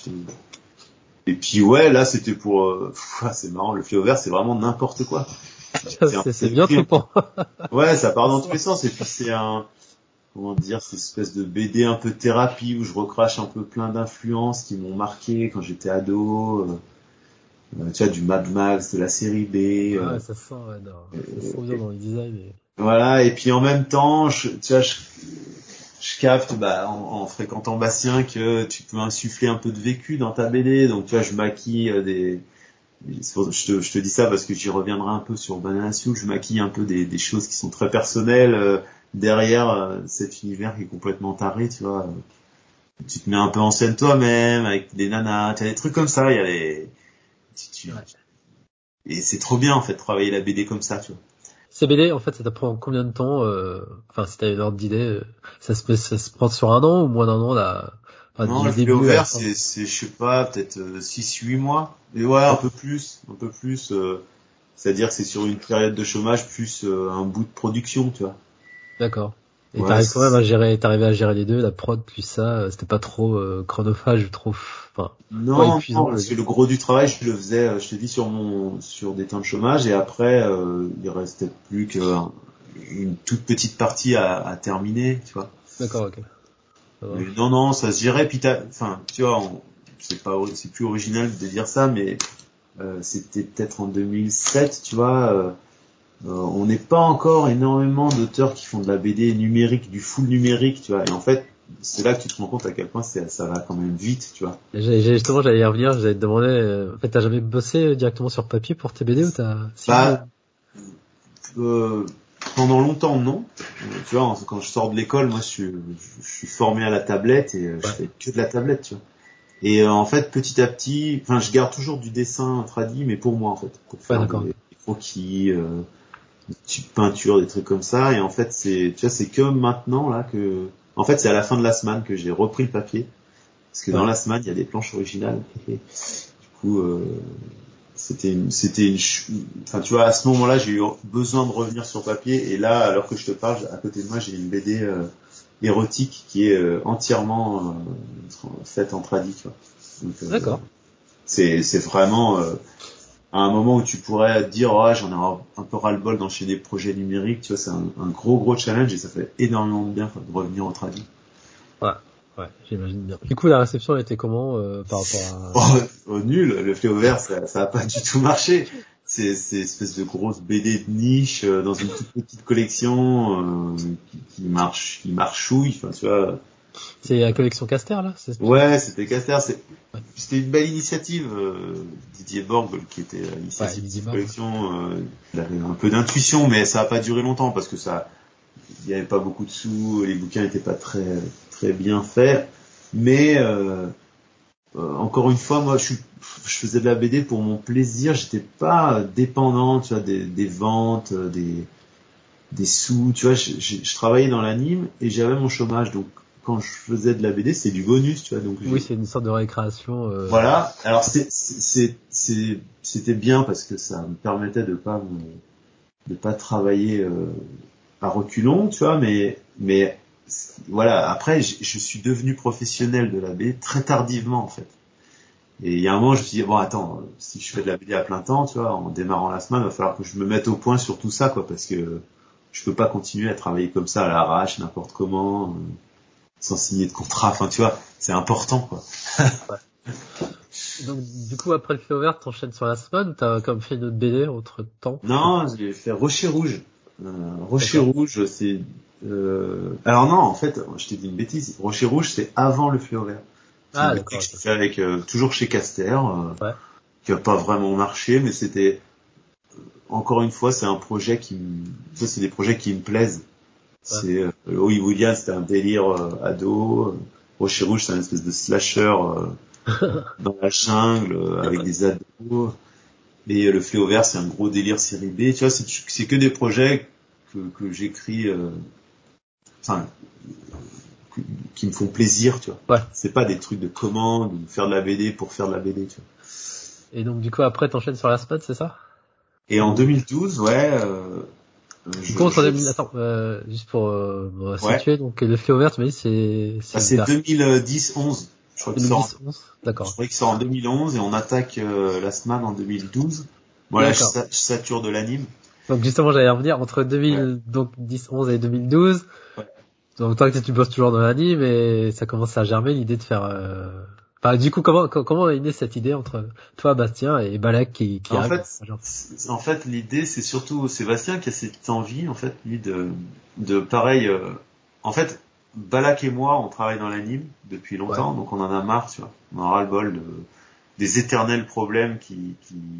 Et puis ouais, là c'était pour, c'est marrant, le fléau vert, c'est vraiment n'importe quoi. C'est bien trippant. Ouais, ça part dans tous les sens. Et puis c'est comment dire, cette espèce de BD un peu thérapie où je recrache un peu plein d'influences qui m'ont marqué quand j'étais ado. Tu vois, du Mad Max, de la série B. Ouais, ça sent, ouais, non. Ça sent bien dans le design. Voilà, et puis en même temps, tu vois, je capte bah, en fréquentant Bastien que tu peux insuffler un peu de vécu dans ta BD. Donc tu vois, je maquille je te dis ça parce que j'y reviendrai un peu sur Banana Soup. Je maquille un peu des choses qui sont très personnelles derrière cet univers qui est complètement taré, tu vois. Tu te mets un peu en scène toi-même avec des nanas, tu as des trucs comme ça. Il y a Ouais. et c'est trop bien en fait de travailler la BD comme ça, tu vois. CBD, en fait, ça t'apprend combien de temps, enfin, si t'as une ordre d'idée, ça se prend sur un an ou moins d'un an, là, enfin, Non, du le fléau début à la vert, fin. je sais pas, peut-être 6-8 mois. Mais ouais, un peu plus, un peu plus. C'est-à-dire que c'est sur une période de chômage plus un bout de production, tu vois. D'accord. Et Ouais, t'arrives quand même à gérer, t'arrivais à gérer les deux, la prod plus ça, c'était pas trop chronophage, trop, enfin, pas non, épuisant, non, je veux parce que dire. le gros du travail, je le faisais, je te dis, sur des temps de chômage, et après, il restait plus qu'une toute petite partie à terminer, tu vois. D'accord, ok. Ça Mais marche. non, ça se gérait, puis enfin, tu vois, c'est plus original de dire ça, mais c'était peut-être en 2007, tu vois. On n'est pas encore énormément d'auteurs qui font de la BD numérique, du full numérique, tu vois. Et en fait, c'est là que tu te rends compte à quel point ça va quand même vite, tu vois. Justement, j'allais y revenir, j'allais te demander, en fait, t'as jamais bossé directement sur papier pour tes BD ou si, ou... Bah, euh, pendant longtemps, non. Tu vois, quand je sors de l'école, moi, je suis formé à la tablette et je Ouais. fais que de la tablette, tu vois. Et en fait, petit à petit, enfin, je garde toujours du dessin tradit, mais pour moi, en fait, pour Ouais, faire d'accord. des croquis, des petites peintures, des trucs comme ça. Et en fait, tu vois, c'est que maintenant là en fait, c'est à la fin de la semaine que j'ai repris le papier, parce que dans Ouais. la semaine, il y a des planches originales. Et du coup, enfin, tu vois, à ce moment-là, j'ai eu besoin de revenir sur papier. Et là, alors que je te parle, à côté de moi, j'ai une BD érotique qui est entièrement faite en tradi, tu vois. Donc, D'accord. c'est vraiment à un moment où tu pourrais te dire, oh, j'en ai un peu ras-le-bol d'enchaîner des projets numériques, tu vois, c'est un gros challenge et ça fait énormément de bien de revenir au tradi. Ouais. Ouais, j'imagine bien. Du coup, la réception elle était comment, par rapport à... Nul, le fléau vert, ça a pas du tout marché. C'est espèce de grosse BD de niche dans une toute petite collection qui marchouille, enfin tu vois. C'est la collection Caster, là? Ouais, c'était Caster. C'était une belle initiative. Didier Borg, qui était à l'initiative de cette collection, il avait un peu d'intuition, mais ça a pas duré longtemps parce que il y avait pas beaucoup de sous, les bouquins étaient pas très très bien faits. Mais encore une fois, moi, je faisais de la BD pour mon plaisir. J'étais pas dépendant, tu vois, des ventes, des sous. Tu vois, je travaillais dans l'anime et j'avais mon chômage, donc quand je faisais de la BD, c'est du bonus, tu vois. Donc oui, c'est une sorte de récréation. Voilà. Alors c'était bien parce que ça me permettait de pas travailler à reculons, tu vois. Mais voilà. Après, je suis devenu professionnel de la BD très tardivement, en fait. Et il y a un moment, je me suis dit bon, attends, si je fais de la BD à plein temps, tu vois, en démarrant la semaine, il va falloir que je me mette au point sur tout ça, quoi, parce que je peux pas continuer à travailler comme ça à l'arrache, n'importe comment. Sans signer de contrat, enfin tu vois, c'est important quoi. Ouais. Donc du coup après le feu vert, t'enchaînes sur la semaine, t'as comme fait une autre BD entre temps? Non, j'ai fait Rocher Rouge. Rocher Rouge, c'est alors non, en fait, je t'ai dit une bêtise. Rocher Rouge, c'est avant le feu vert. C'est une BD que j'ai fait avec toujours chez Caster, qui a pas vraiment marché, mais c'était encore une fois, c'est un projet c'est des projets qui me plaisent. C'est Hollywoodien, c'était un délire ado. Rocher Rouge, c'est une espèce de slasher dans la jungle avec des ados. Et le Fléau Vert, c'est un gros délire série B. Tu vois, c'est que des projets que j'écris, enfin, qui me font plaisir, tu vois. Ouais. C'est pas des trucs de commande ou faire de la BD pour faire de la BD, tu vois. Et donc du coup après t'enchaînes sur la semaine, c'est ça? Et en 2012, ouais. Attends, juste pour me situer, donc le Fléau Vert, tu m'as dit c'est 2010-11. Je crois 2010-11, d'accord. Je crois qu'il sort en 2011 et on attaque la semaine en 2012. Voilà, je sature de l'anime. Donc justement, j'allais revenir entre 2010-11 et 2012. Ouais. Donc tant que tu bosses toujours dans l'anime et ça commence à germer l'idée de faire. Enfin, du coup, comment est née cette idée entre toi, Bastien, et Balak qui arrive? En fait, l'idée, c'est surtout Sébastien qui a cette envie, en fait, lui, de pareil. En fait, Balak et moi, on travaille dans l'anime depuis longtemps, donc on en a marre, tu vois. On en a ras-le-bol des éternels problèmes qui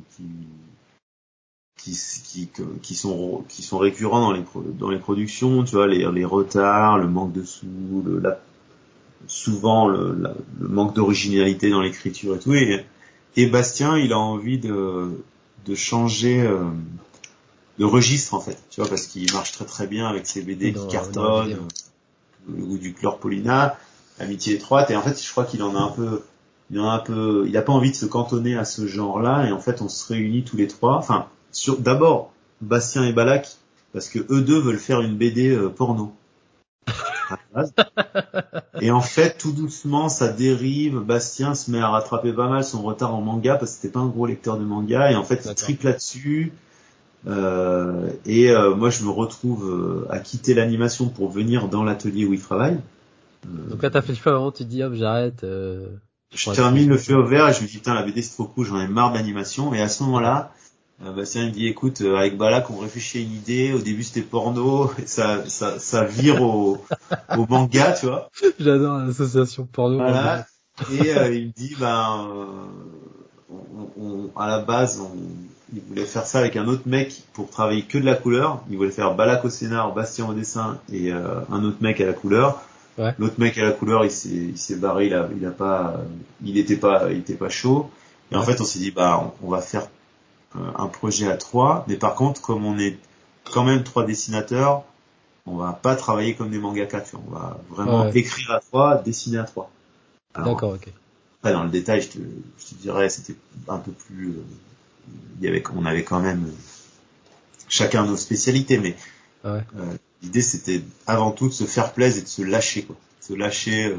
sont récurrents dans les productions, tu vois, les retards, le manque de sous, souvent le manque d'originalité dans l'écriture et tout. Et Bastien, il a envie de changer de registre en fait, tu vois, parce qu'il marche très très bien avec ses BD qui cartonnent, le goût du chlorpolina, Amitié étroite. Et en fait, je crois qu'il a pas envie de se cantonner à ce genre-là. Et en fait, on se réunit tous les trois. Enfin, d'abord Bastien et Balak, parce que eux deux veulent faire une BD porno. Et en fait, tout doucement, ça dérive. Bastien se met à rattraper pas mal son retard en manga parce que c'était pas un gros lecteur de manga. Et en fait, il triple là-dessus. Moi, je me retrouve à quitter l'animation pour venir dans l'atelier où il travaille. Donc là, t'as fait le choix avant, tu te dis hop, j'arrête. Je termine le Fléau Vert et je me dis putain, la BD c'est trop cool, j'en ai marre d'animation. Et à ce moment-là, Bastien me dit écoute, avec Balak on réfléchit à une idée. Au début c'était porno, et ça vire au manga, tu vois. J'adore l'association porno. Voilà. Et il me dit à la base il voulait faire ça avec un autre mec pour travailler que de la couleur. Il voulait faire Balak au scénar, Bastien au dessin et un autre mec à la couleur. Ouais. L'autre mec à la couleur, il s'est barré, il était pas chaud. Et en fait, on s'est dit, on va faire un projet à 3. Mais par contre, comme on est quand même 3 dessinateurs, on va pas travailler comme des mangaka, tu vois. On va vraiment écrire à 3, dessiner à 3. Alors, d'accord, ok. Après, dans le détail, je te dirais, c'était un peu plus, on avait quand même chacun nos spécialités, mais l'idée c'était avant tout de se faire plaisir et de se lâcher, quoi. Se lâcher.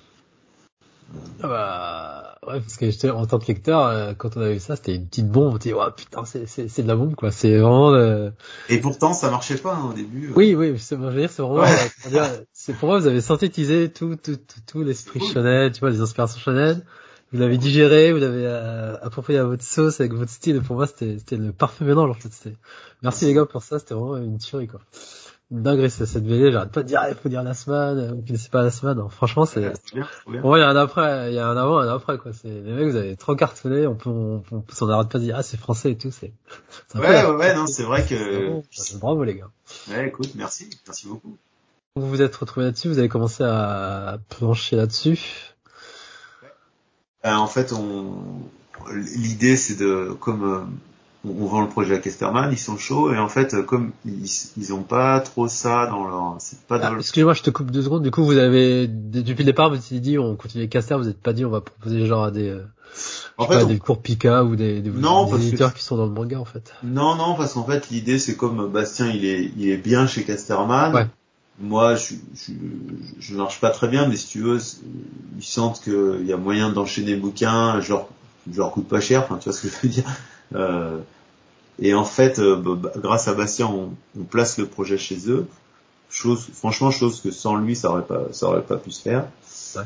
Ouais, parce que en tant que lecteur, quand on a vu ça, c'était une petite bombe. On dit, ouais, putain, c'est de la bombe, quoi. C'est vraiment. Et pourtant, ça marchait pas au début. Oui, je veux dire, c'est vraiment. C'est pour moi, vous avez synthétisé tout l'esprit shonen, tu vois, les inspirations shonen. Vous l'avez digéré, vous l'avez approprié à votre sauce avec votre style. Et pour moi, c'était le parfait mélange, en fait. Merci les gars pour ça. C'était vraiment une tuerie, quoi. dinguerie, cette BD, j'arrête pas de dire, il faut dire Last Man, vous connaissez pas Last Man, non, franchement, c'est bien, bien. Ouais, il y a un après, il y a un avant et un après, quoi. Les mecs, vous avez trop cartonné, on n'arrête pas de dire, ah, c'est français et tout, c'est un peu Ouais, non, c'est vrai que, bravo, les gars. Ouais, écoute, merci beaucoup. Vous vous êtes retrouvés là-dessus, vous avez commencé à plancher là-dessus. En fait, l'idée, c'est on vend le projet à Casterman, ils sont chauds, et en fait, comme ils ont pas trop ça dans c'est pas dans Excusez-moi, je te coupe 2 secondes. Du coup, vous avez, depuis le départ, vous vous êtes dit, on continue les Caster, vous n'êtes pas dit, on va proposer genre à des, des cours Pika ou des éditeurs qui sont dans le manga, en fait. Non, parce qu'en fait, l'idée, c'est comme Bastien, il est bien chez Casterman. Ouais. Moi, je marche pas très bien, mais si tu veux, ils sentent qu'il y a moyen d'enchaîner le bouquin, je leur coûte pas cher, enfin, tu vois ce que je veux dire. Et en fait, grâce à Bastien, on place le projet chez eux. Chose que sans lui, ça aurait pas pu se faire. Ouais.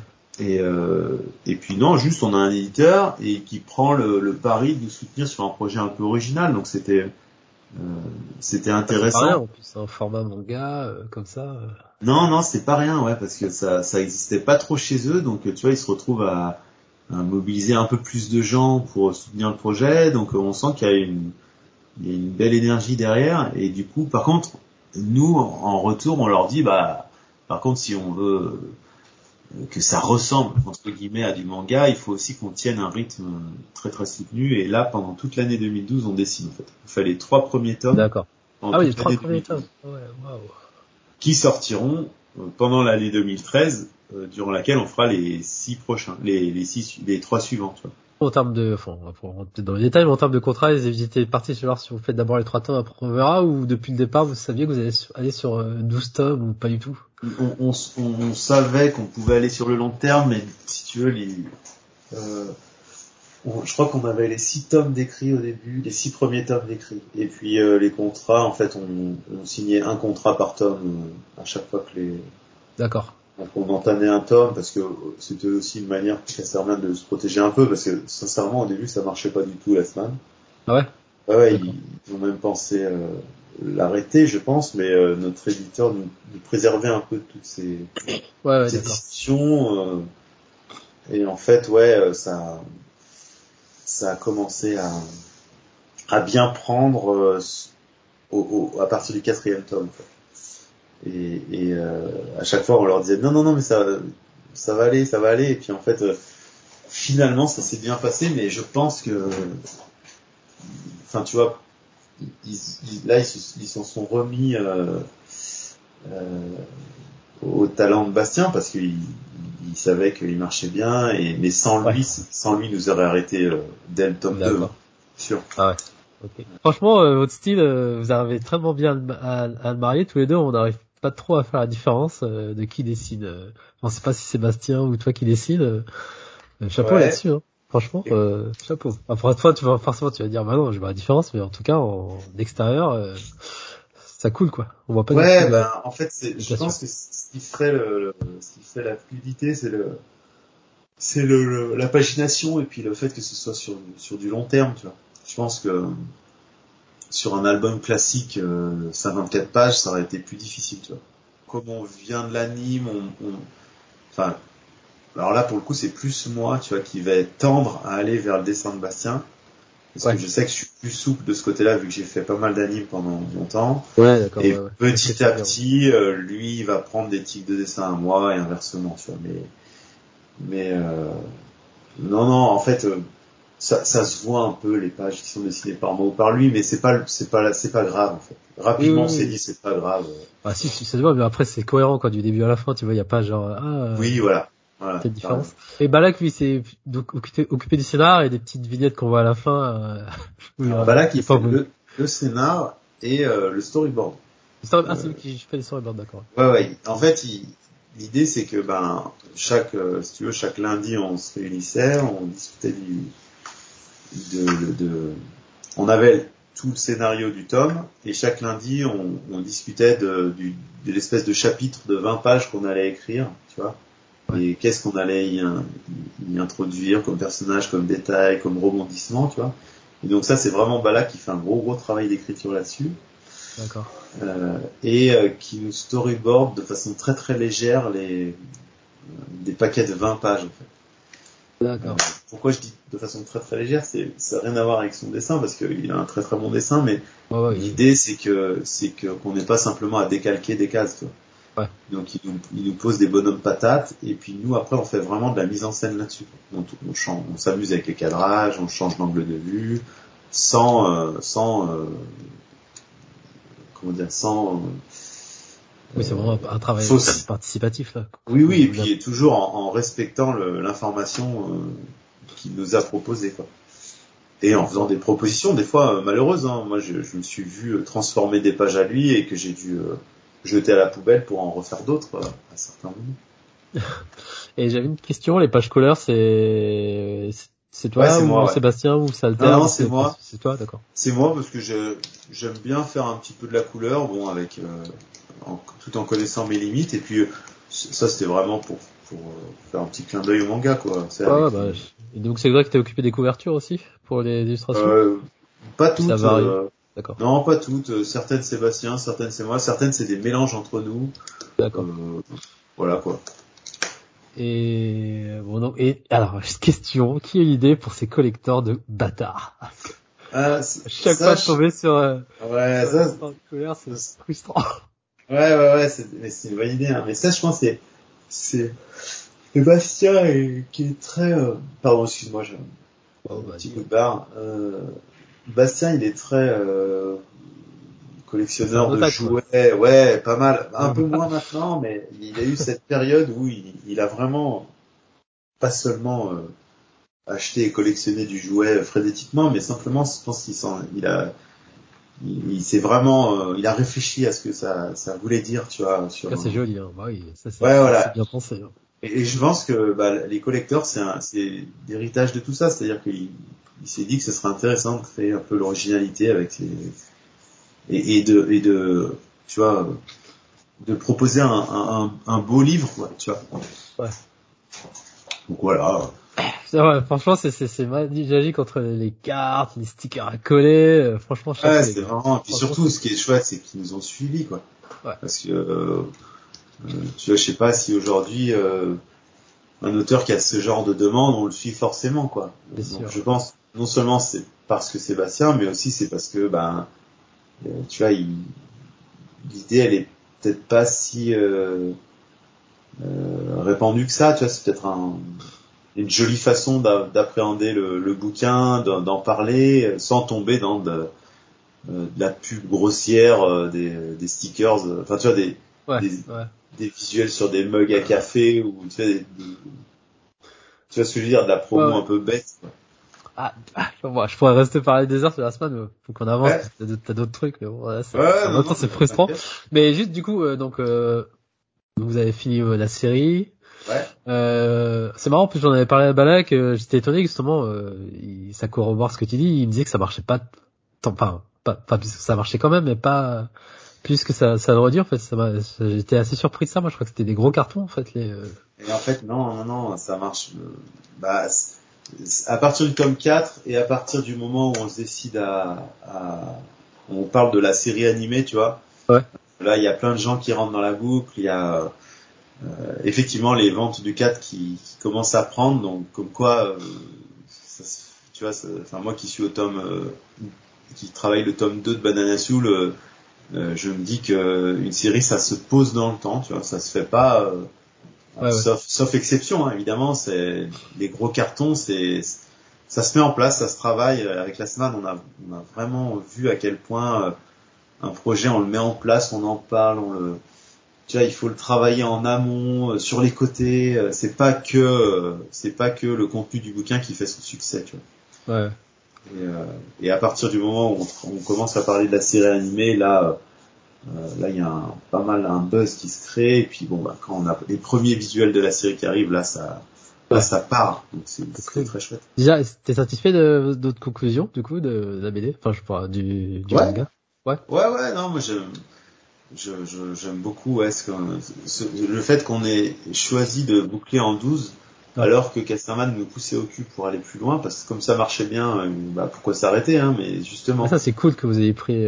Et puis non, juste on a un éditeur et qui prend le pari de nous soutenir sur un projet un peu original, donc c'était intéressant. C'est pas rien, en plus, c'est un format manga comme ça. Non, c'est pas rien, ouais, parce que ça existait pas trop chez eux, donc tu vois, ils se retrouvent à mobiliser un peu plus de gens pour soutenir le projet, donc on sent qu'il y a une belle énergie derrière, et du coup, par contre, nous, en retour, on leur dit, par contre, si on veut que ça ressemble, entre guillemets, à du manga, il faut aussi qu'on tienne un rythme très très soutenu, et là, pendant toute l'année 2012, on dessine, en fait. Il fallait les 3 premiers tomes. D'accord. Ah oui, les 3 premiers tomes. Ouais, waouh. Qui sortiront pendant l'année 2013, durant laquelle on fera les 6 prochains, les 3 suivants, tu vois. En termes de, enfin, on va peut-être dans les détails, mais en termes de contrat, ils étaient partis sur voir si vous faites d'abord les 3 tomes, après on verra, ou depuis le départ, vous saviez que vous allez aller sur 12 tomes, ou pas du tout? On savait qu'on pouvait aller sur le long terme, mais si tu veux, je crois qu'on avait les 6 tomes d'écrits au début, les 6 premiers tomes d'écrits. Et puis les contrats, en fait, on signait un contrat par tome à chaque fois que D'accord. Donc on entamait un tome parce que c'était aussi une manière pour Casterman de se protéger un peu, parce que sincèrement au début ça marchait pas du tout, la semaine. Ah ouais? Ouais, ils ont même pensé l'arrêter, je pense, mais notre éditeur nous préservait un peu de toutes ces discussions. Et en fait, ça a commencé à bien prendre à partir du 4e tome. En fait. Et à chaque fois on leur disait non mais ça va aller, et puis en fait finalement ça s'est bien passé, mais je pense que enfin tu vois ils s'en sont remis au talent de Bastien, parce qu'il savait qu'il marchait bien, mais sans lui nous aurait arrêté dès le tome 2, hein, sûr. Ah ouais. Okay. Franchement, votre style, vous arrivez très bien à le marier tous les deux. On n'arrive pas trop à faire la différence de qui dessine. On sait pas si c'est Bastien ou toi qui dessine. Chapeau là-dessus. Hein. Franchement, chapeau. Après toi, tu vas dire, bah non, je vois la différence, mais en tout cas, en extérieur, ça coule quoi. On voit pas. En fait, je pense que ce qui ferait ce qui fait la fluidité, c'est la pagination, et puis le fait que ce soit sur du long terme, tu vois. Je pense que sur un album classique, 54 pages, ça aurait été plus difficile, tu vois. Comme on vient de l'anime, enfin, alors là, pour le coup, c'est plus moi, tu vois, qui va tendre à aller vers le dessin de Bastien. Parce que je sais que je suis plus souple de ce côté-là, vu que j'ai fait pas mal d'animes pendant longtemps. Ouais, d'accord. Et petit à petit, lui, il va prendre des tics de dessin à moi, et inversement, tu vois. Mais non, en fait, ça se voit un peu, les pages qui sont dessinées par moi ou par lui, mais c'est pas grave, en fait. Rapidement, on s'est dit, c'est pas grave. Ah si, ça se voit, mais après c'est cohérent quoi, du début à la fin, tu vois, il y a pas genre oui, voilà. Cette différence. Et Balak, lui, c'est occupé du scénar et des petites vignettes qu'on voit à la fin. Balak, il fait le scénar et le storyboard. C'est lui qui fait les storyboards, d'accord. Ouais. En fait, l'idée c'est que si tu veux, chaque lundi on se réunissait, on discutait on avait tout le scénario du tome, et chaque lundi on discutait de l'espèce de chapitre de 20 pages qu'on allait écrire, tu vois. Ouais. Et qu'est-ce qu'on allait y introduire comme personnage, comme détail, comme rebondissement, tu vois. Et donc ça, c'est vraiment Balak qui fait un gros travail d'écriture là-dessus. D'accord. Et qui nous storyboard de façon très très légère des paquets de 20 pages en fait. D'accord. Pourquoi je dis de façon très très légère, ça n'a rien à voir avec son dessin parce qu'il a un très très bon dessin, mais l'idée c'est que qu'on n'ait pas simplement à décalquer des cases, tu vois. Ouais. Donc il nous pose des bonhommes patates et puis nous après on fait vraiment de la mise en scène là-dessus. On s'amuse avec les cadrages, on change d'angle de vue, sans oui, c'est vraiment un travail participatif là. Oui, et puis toujours en respectant l'information qu'il nous a proposée, quoi. Et en faisant des propositions, des fois malheureuses. Hein. Moi, je me suis vu transformer des pages à lui et que j'ai dû jeter à la poubelle pour en refaire d'autres à certains moments. Et j'avais une question, les pages couleurs, c'est toi c'est ou moi, Sébastien ou ça alterne? Non, c'est moi. C'est toi, d'accord. C'est moi parce que j'aime bien faire un petit peu de la couleur, bon, avec tout en connaissant mes limites. Et puis ça, c'était vraiment pour faire un petit clin d'œil au manga, quoi. Et donc c'est vrai que t'es occupé des couvertures aussi pour les illustrations? Pas toutes. Ça varie. D'accord. Non, pas toutes. Certaines Sébastien, certaines c'est moi, certaines c'est des mélanges entre nous. D'accord. Voilà quoi. Et bon donc alors question, qui a eu l'idée pour ces collecteurs de bâtards? Chaque fois tomber sur de couleur, c'est frustrant. Ouais, c'est une bonne idée. Hein. Mais ça, je pense, c'est Bastien qui est très. Pardon, excuse-moi, j'ai un petit coup de barre. Bastien, il est très collectionneur de jouets. Quoi. Ouais, pas mal. Un peu moins maintenant, mais il a eu cette période où il a vraiment pas seulement acheté et collectionné du jouet frénétiquement, mais simplement, je pense il s'est vraiment, il a réfléchi à ce que ça voulait dire, tu vois. C'est joli, hein. Bah oui, ça c'est voilà. bien pensé. Hein. Et je pense que les collecteurs, c'est l'héritage de tout ça, c'est-à-dire qu'il s'est dit que ce serait intéressant de créer un peu l'originalité avec et de tu vois, de proposer un beau livre, quoi, tu vois. Ouais. Donc voilà. Ouais, franchement, c'est magique entre les cartes, les stickers à coller. Franchement, c'est vraiment. Puis surtout, ce qui est chouette, c'est qu'ils nous ont suivis, quoi. Ouais. Parce que tu vois, je sais pas si aujourd'hui un auteur qui a ce genre de demande, on le suit forcément, quoi. Donc je pense, non seulement c'est parce que Sébastien, mais aussi c'est parce que tu vois, l'idée elle est peut-être pas si répandue que ça. Tu vois, c'est peut-être une jolie façon d'appréhender le bouquin, d'en parler, sans tomber dans de la pub grossière, des stickers, enfin tu vois des visuels sur des mugs à café ou tu vois tu vois ce que je veux dire, de la promo un peu bête. Quoi. Moi, je pourrais rester parler des heures sur la semaine, mais faut qu'on avance, parce que t'as d'autres trucs, mais bon, voilà, en même temps, c'est frustrant. Mais juste, du coup, donc, vous avez fini la série. Ouais. C'est marrant, en plus, j'en avais parlé à Balak, j'étais étonné, justement, ça corrobore ce que tu dis, il me disait que ça marchait pas, enfin, pas, ça marchait quand même, mais pas, plus que ça le redit, en fait, j'étais assez surpris de ça, moi, je crois que c'était des gros cartons, en fait, Et en fait, non, ça marche, à partir du tome 4 et à partir du moment où on se décide on parle de la série animée, tu vois. Ouais. Là, il y a plein de gens qui rentrent dans la boucle, il y a, effectivement les ventes du 4 qui commencent à prendre, donc comme quoi, tu vois, enfin moi qui suis au tome, qui travaille le tome 2 de Banana Soul, je me dis que une série ça se pose dans le temps, tu vois, ça se fait pas, sauf exception, hein, évidemment, c'est les gros cartons, ça se met en place, ça se travaille. Avec la semaine, on a vraiment vu à quel point un projet on le met en place, on en parle, tu vois, il faut le travailler en amont, sur les côtés. C'est pas que le contenu du bouquin qui fait son succès, tu vois. Ouais. Et à partir du moment où on commence à parler de la série animée, là il y a pas mal un buzz qui se crée. Et puis bon, quand on a les premiers visuels de la série qui arrivent, là ça part. Donc c'est cool. Très chouette. Déjà, t'es satisfait de notre conclusion, du coup, de la BD? Enfin, je sais pas, du manga? Ouais, non, moi j'aime beaucoup le fait qu'on ait choisi de boucler en 12, alors que Casterman me poussait au cul pour aller plus loin, parce que comme ça marchait bien, pourquoi s'arrêter, hein, mais justement. Ah, ça c'est cool que vous ayez pris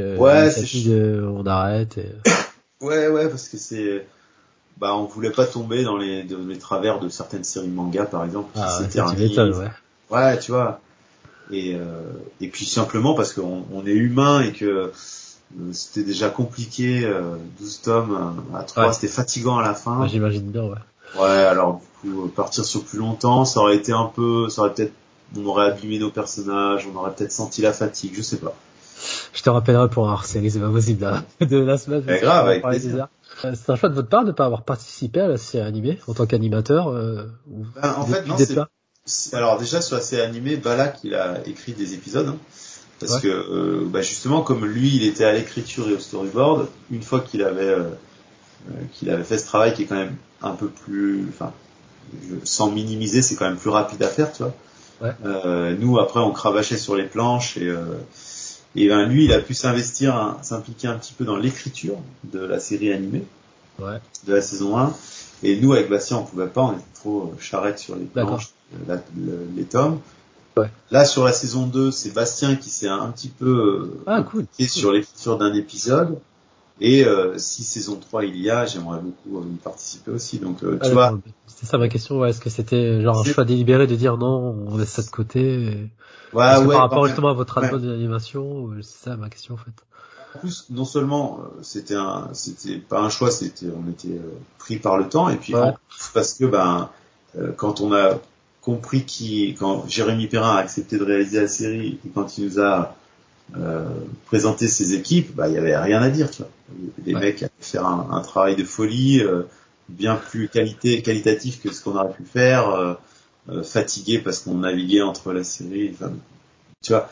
on arrête. Ouais, parce que on voulait pas tomber dans les travers de certaines séries manga, par exemple, qui s'éternisent. Ouais, tu vois. Et puis simplement parce qu'on est humain et que c'était déjà compliqué, 12 tomes à 3, c'était fatigant à la fin. Ouais, j'imagine bien, ouais. Ouais, alors du coup, partir sur plus longtemps, ça aurait peut-être, on aurait abîmé nos personnages, on aurait peut-être senti la fatigue, je sais pas. Je te rappellerai pour un hors-série, c'est pas possible, là, de la semaine. C'est grave, avec plaisir. C'est un choix de votre part de pas avoir participé à la série animée en tant qu'animateur, en fait, non, alors déjà sur la série animée, Balak, il a écrit des épisodes, hein, parce que justement, comme lui, il était à l'écriture et au storyboard, une fois qu'il avait fait ce travail qui est quand même un peu plus, sans minimiser, c'est quand même plus rapide à faire, tu vois. Ouais. Nous, après, on cravachait sur les planches et lui, il a pu s'impliquer un petit peu dans l'écriture de la série animée, de la saison 1. Et nous, avec Bastien, on pouvait pas, on était trop charrette sur les planches, les tomes. Ouais. Là, sur la saison 2, c'est Bastien qui s'est un petit peu impliqué sur l'écriture d'un épisode. Et si saison 3 il y a, j'aimerais beaucoup y participer aussi. Donc tu vois. C'est ça ma question, est-ce que c'était genre un choix délibéré de dire non, on laisse ça de côté par rapport justement à votre album d'animation, c'est ça ma question en fait. En plus, non seulement c'était pas un choix, on était pris par le temps, et puis parce que quand on a compris quand Jérémy Perrin a accepté de réaliser la série et quand il nous a présenter ses équipes, il y avait rien à dire, tu vois. Les mecs allaient faire un travail de folie, bien plus qualitatif que ce qu'on aurait pu faire, fatigué parce qu'on naviguait entre la série, tu vois.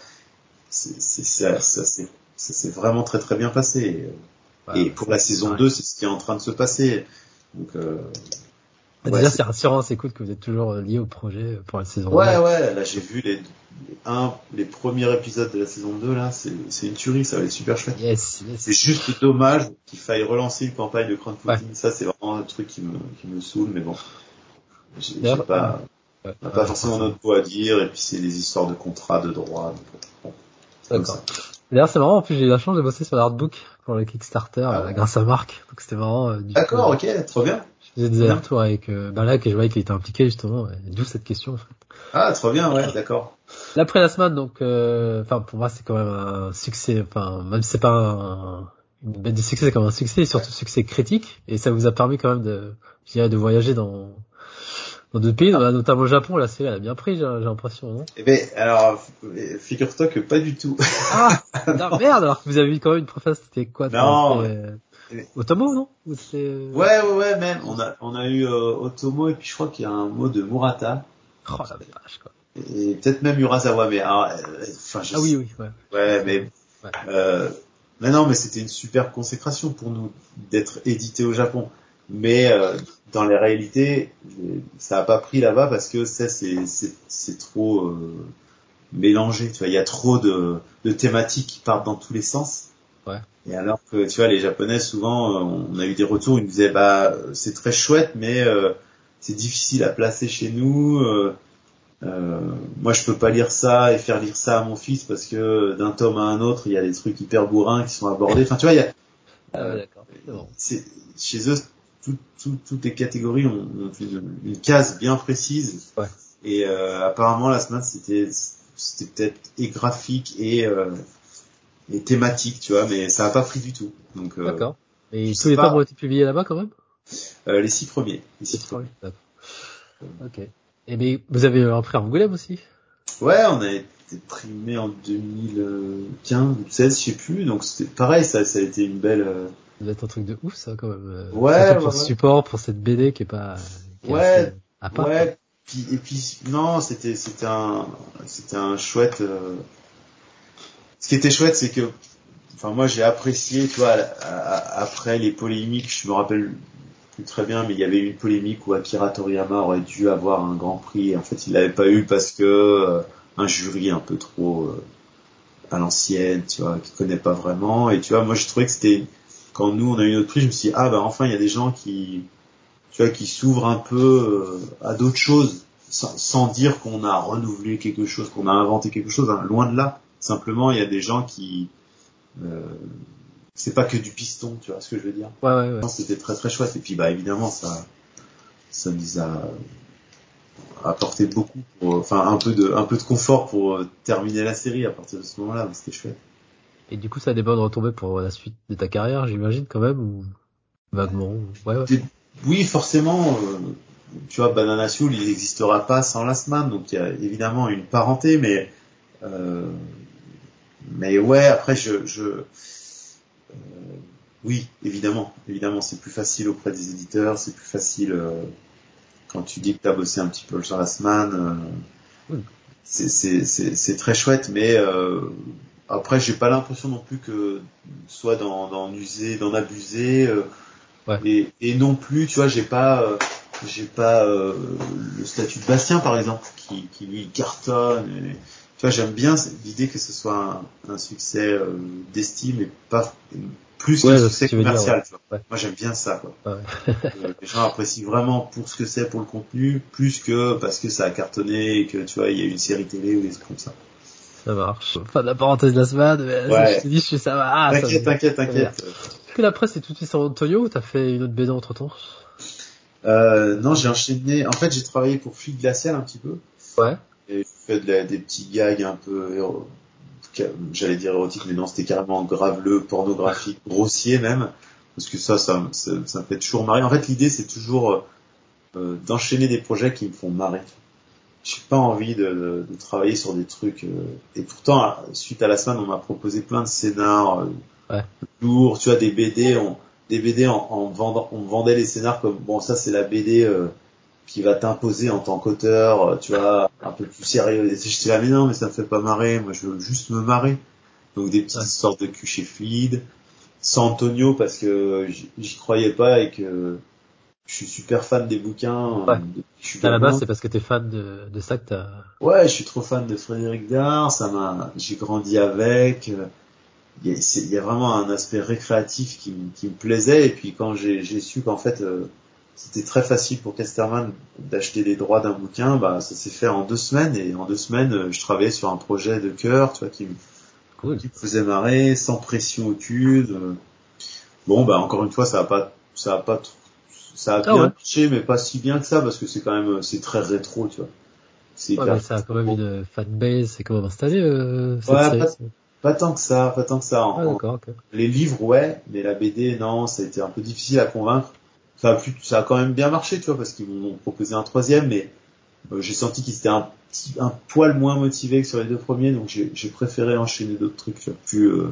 Ça s'est vraiment très très bien passé. Et pour la saison 2, c'est ce qui est en train de se passer. Donc déjà c'est rassurant, c'est cool que vous êtes toujours lié au projet pour la saison 2. Ouais, là j'ai vu les premiers épisodes de la saison 2, là, c'est une tuerie, ça va être super chouette. Yes. C'est juste dommage qu'il faille relancer une campagne de crowdfunding. Ça, c'est vraiment un truc qui me saoule, mais bon. J'ai pas forcément notre mot à dire, et puis c'est des histoires de contrats, de droits. D'accord. D'ailleurs, c'est marrant, en plus, j'ai eu la chance de bosser sur l'artbook pour le Kickstarter, grâce à Marc. Donc c'était marrant. D'accord, ok, trop bien. Je faisais des allers-retours avec Balak et je voyais qu'il était impliqué, justement, d'où cette question, en fait. Ah, trop bien, ouais, d'accord. L'après la semaine, donc, pour moi, c'est quand même un succès, même si c'est pas une bête de succès, c'est quand même un succès, et surtout succès critique, et ça vous a permis quand même de voyager dans d'autres pays, notamment au Japon. La série, elle a bien pris, j'ai l'impression, non? Eh ben, alors, figure-toi que pas du tout. Ah, merde, alors que vous avez eu quand même une préface, c'était quoi? Non. Otomo, non? Ouais, même. On a eu Otomo, et puis je crois qu'il y a un mot de Murata. Oh la vache, quoi. Et peut-être même Urasawa, mais oui. Ouais, mais mais non, mais c'était une super consécration pour nous d'être édité au Japon. Mais dans les réalités, ça a pas pris là-bas parce que c'est trop mélangé. Tu vois, il y a trop de thématiques qui partent dans tous les sens. Ouais. Et alors que tu vois, les Japonais souvent, on a eu des retours, ils nous disaient c'est très chouette, mais c'est difficile à placer chez nous. Moi, je peux pas lire ça et faire lire ça à mon fils parce que d'un tome à un autre, il y a des trucs hyper bourrins qui sont abordés. Enfin, tu vois, il y a. D'accord. Chez eux, toutes les catégories ont une case bien précise. Ouais. Et apparemment, la semaine, c'était peut-être et graphique et thématique, tu vois, mais ça a pas pris du tout. Donc. D'accord. Et tous les tomes ont été publiés là-bas quand même. Les 6 premiers. Les 6 premiers. D'accord. Ok. Et mais vous avez repris Angoulême aussi? Ouais, on a été primé en 2015 ou 16, je sais plus. Donc c'était pareil, ça a été une belle. Ça doit être un truc de ouf, ça, quand même. Ouais. Pour ce support, pour cette BD qui est pas. À part, ouais. Et puis non, c'était un chouette. Ce qui était chouette, c'est que, moi j'ai apprécié, tu vois, après les polémiques, je me rappelle plus très bien, mais il y avait eu une polémique où Akira Toriyama aurait dû avoir un grand prix, et en fait il l'avait pas eu parce que un jury un peu trop à l'ancienne, tu vois, qui connaît pas vraiment. Et tu vois, moi je trouvais que c'était, quand nous on a eu notre prix, je me suis dit, enfin il y a des gens qui, tu vois, qui s'ouvrent un peu à d'autres choses. sans dire qu'on a renouvelé quelque chose, qu'on a inventé quelque chose, hein, loin de là. Simplement, il y a des gens qui c'est pas que du piston, tu vois ce que je veux dire. Ouais. C'était très très chouette. Et puis bah évidemment ça nous a apporté beaucoup un peu de confort pour terminer la série à partir de ce moment-là, mais c'était chouette. Et du coup, ça a des bonnes retombées pour la suite de ta carrière, j'imagine, quand même, ou vaguement. Ouais. Oui, forcément, tu vois, Banana Soul, il n'existera pas sans Last Man, donc il y a évidemment une parenté, mais ouais, après oui, évidemment, c'est plus facile auprès des éditeurs, c'est plus facile quand tu dis que t'as bossé un petit peu sur Last Man, c'est très chouette, mais après j'ai pas l'impression non plus que soit d'en user, d'en abuser, et non plus, tu vois, j'ai pas le statut de Bastien par exemple qui lui cartonne. Et, tu vois, j'aime bien l'idée que ce soit un succès d'estime et pas plus qu'un succès commercial. Tu vois. Moi j'aime bien ça. Quoi. Les gens apprécient vraiment pour ce que c'est, pour le contenu, plus que parce que ça a cartonné et que tu vois il y a une série télé ou des trucs comme ça. Ça marche. Pas de la parenthèse de la semaine, mais je te dis, ça va. T'inquiète. Est-ce que la presse est tout de suite San Antonio ou t'as fait une autre BD entre temps? Non, j'ai enchaîné. En fait, j'ai travaillé pour Fluide Glacial un petit peu. Ouais. Et j'ai fait des petits gags un peu, j'allais dire érotiques, mais non, c'était carrément graveleux, pornographique, grossier même. Parce que ça me fait toujours marrer. En fait, l'idée, c'est toujours d'enchaîner des projets qui me font marrer. J'ai pas envie de travailler sur des trucs. Et pourtant, suite à la semaine, on m'a proposé plein de scénars lourds. Tu vois, des BD, on me vendait les scénars comme bon, ça c'est la BD qui va t'imposer en tant qu'auteur, tu vois, un peu plus sérieux. Et j'étais là, mais non, mais ça me fait pas marrer. Moi, je veux juste me marrer. Donc des petites sortes de cul chez Fluide. San Antonio parce que j'y croyais pas et que je suis super fan des bouquins. À la base, c'est parce que t'es fan de ça que t'as... Ouais, je suis trop fan de Frédéric Dard, j'ai grandi avec. Il y a vraiment un aspect récréatif qui me plaisait. Et puis quand j'ai su qu'en fait c'était très facile pour Casterman d'acheter les droits d'un bouquin, bah ça s'est fait en 2 semaines. Et en 2 semaines, je travaillais sur un projet de cœur, tu vois, qui me faisait marrer, sans pression aucune. Bon, bah encore une fois, ça a bien marché, mais pas si bien que ça parce que c'est très rétro, tu vois. C'est mais ça a quand même une fanbase, c'est quand même installé cette série. Pas tant que ça. D'accord, ok. Les livres, ouais, mais la BD, non, ça a été un peu difficile à convaincre. Ça a quand même bien marché, tu vois, parce qu'ils m'ont proposé un troisième, mais j'ai senti qu'ils étaient un poil moins motivés que sur les 2 premiers, donc j'ai préféré enchaîner d'autres trucs, tu vois,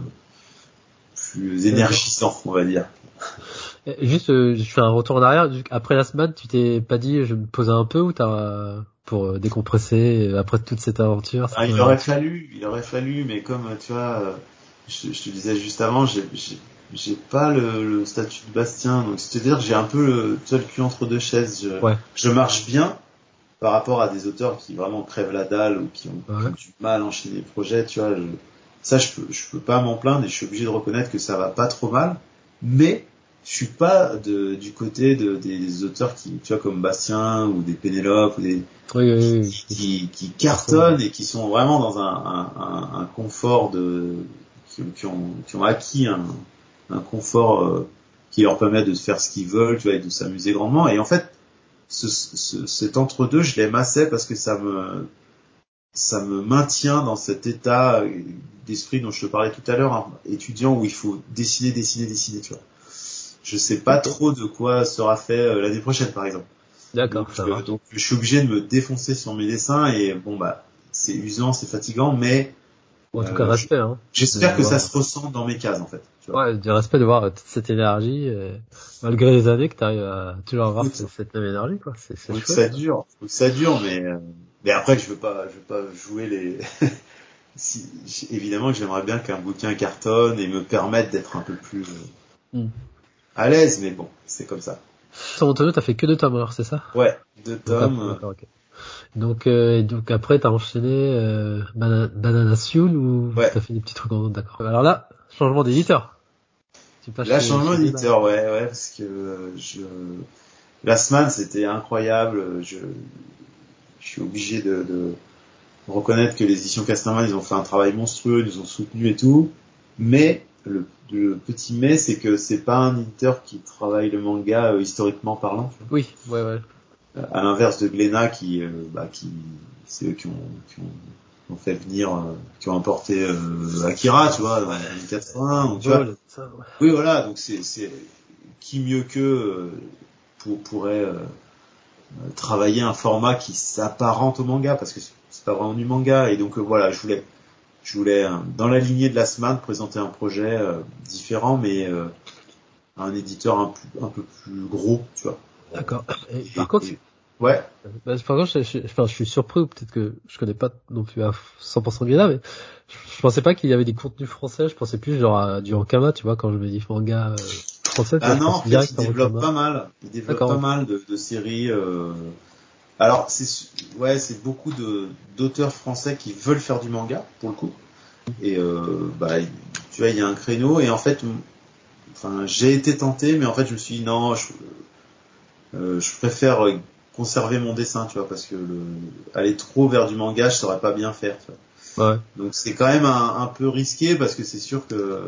plus énergisants, on va dire. Juste, je fais un retour en arrière. Après la semaine, tu t'es pas dit, je vais me poser un peu ou pour décompresser après toute cette aventure? Il aurait fallu, mais comme tu vois, je te disais juste avant, j'ai pas le statut de Bastien, donc c'est-à-dire que j'ai un peu le cul entre deux chaises. Je marche bien par rapport à des auteurs qui vraiment crèvent la dalle ou qui ont du mal à enchaîner les projets, tu vois. Je peux pas m'en plaindre et je suis obligé de reconnaître que ça va pas trop mal, mais je suis pas du côté des auteurs qui, tu vois, comme Bastien ou des Pénélope ou des qui cartonnent et qui sont vraiment dans un confort qui ont acquis un confort qui leur permet de faire ce qu'ils veulent, tu vois, et de s'amuser grandement. Et en fait, cet entre-deux, je l'aime assez parce que ça me maintient dans cet état d'esprit dont je te parlais tout à l'heure, hein, étudiant, où il faut dessiner, tu vois. Je sais pas trop de quoi sera fait l'année prochaine, par exemple. D'accord, donc je suis obligé de me défoncer sur mes dessins et bon bah c'est usant, c'est fatigant, mais en tout cas respect. J'espère que ça se ressent dans mes cases en fait. Tu vois. Ouais, du respect de voir toute cette énergie, malgré les années que tu arrives à toujours avoir cette même énergie, quoi. C'est chouette. Ça dure, mais après je veux pas jouer les. Évidemment que j'aimerais bien qu'un bouquin cartonne et me permette d'être un peu plus à l'aise, mais bon, c'est comme ça. San Antonio, t'as fait que 2 tomes alors, c'est ça? Ouais, 2 tomes. D'accord, ok. Donc après t'as enchaîné Banana Soul ou t'as fait des petits trucs en d'accord. Alors là, changement d'éditeur. Changement d'éditeur, ouais, parce que Last Man c'était incroyable. suis obligé de reconnaître que les éditions Casterman, ils ont fait un travail monstrueux, ils nous ont soutenus et tout. Mais le petit mais, c'est que c'est pas un éditeur qui travaille le manga historiquement parlant. Tu vois. Oui, ouais. À l'inverse de Glénat c'est eux qui ont fait venir, qui ont importé Akira, tu vois, dans les années 80. Donc, tu vois. Ça, ouais. Oui, voilà. Donc c'est qui mieux que pourrait travailler un format qui s'apparente au manga, parce que c'est pas vraiment du manga. Et donc voilà, je voulais dans la lignée de la semaine présenter un projet différent, mais un éditeur un peu plus gros, tu vois. D'accord. Et par contre, ouais. Par contre, je suis surpris, ou peut-être que je connais pas non plus à 100% Glénat, mais je pensais pas qu'il y avait des contenus français. Je pensais plus genre à du Ankama, tu vois, quand je me dis manga français. Ah non, je en pense fait, direct il à développe Ankama. pas mal. Il développe D'accord. pas mal de séries. Alors c'est beaucoup d'auteurs français qui veulent faire du manga pour le coup. Et tu vois, il y a un créneau. Et en fait, enfin, j'ai été tenté, mais en fait, je me suis dit non, je préfère conserver mon dessin, tu vois, parce que aller trop vers du manga, je saurais pas bien faire. Tu Ouais. vois. Donc c'est quand même un peu risqué, parce que c'est sûr que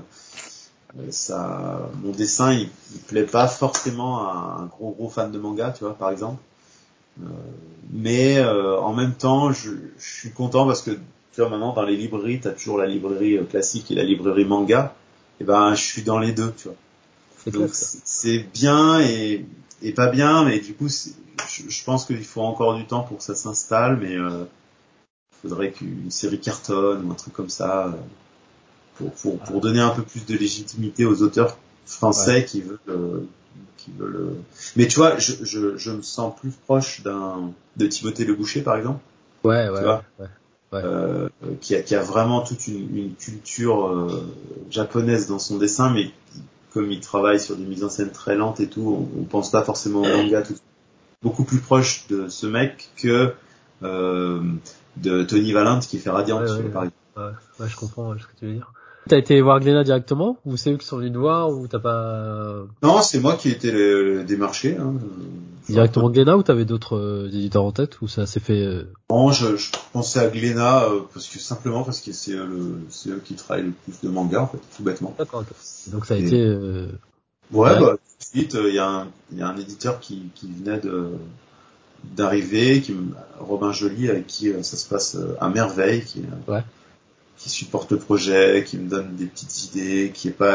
mon dessin, il plaît pas forcément à un gros fan de manga, tu vois, par exemple. Mais en même temps, je suis content parce que tu vois, maintenant dans les librairies, t'as toujours la librairie classique et la librairie manga. Et ben, je suis dans les deux, tu vois. C'est Donc classe, c'est bien et pas bien, mais du coup, je pense qu'il faut encore du temps pour que ça s'installe, mais faudrait qu'une série cartonne ou un truc comme ça pour donner un peu plus de légitimité aux auteurs français ouais. qui veulent. Mais tu vois, je me sens plus proche de Timothée Le Boucher, par exemple. Ouais, Tu ouais, vois, ouais, ouais. qui a vraiment toute une culture japonaise dans son dessin, mais comme il travaille sur des mises en scène très lentes et tout, on pense pas forcément au manga tout de suite. Beaucoup plus proche de ce mec que de Tony Valente qui fait Radiant, Ouais, tu ouais, vois, par exemple. ouais, je comprends ce que tu veux dire. T'as été voir Glénat directement, ou c'est eux qui sont venus te voir, ou t'as pas Non, c'est moi qui ai été le démarché. Hein. directement Glénat, ou t'avais d'autres éditeurs en tête, ou ça s'est fait Non, je pensais à Glénat parce que c'est eux qui travaillent le plus de manga en fait, tout bêtement. D'accord, ok. Donc ça a Et été ouais, direct. tout de suite, il y a un éditeur qui venait d'arriver, Robin Joly, avec qui ça se passe à merveille, Ouais. qui supporte le projet, qui me donne des petites idées,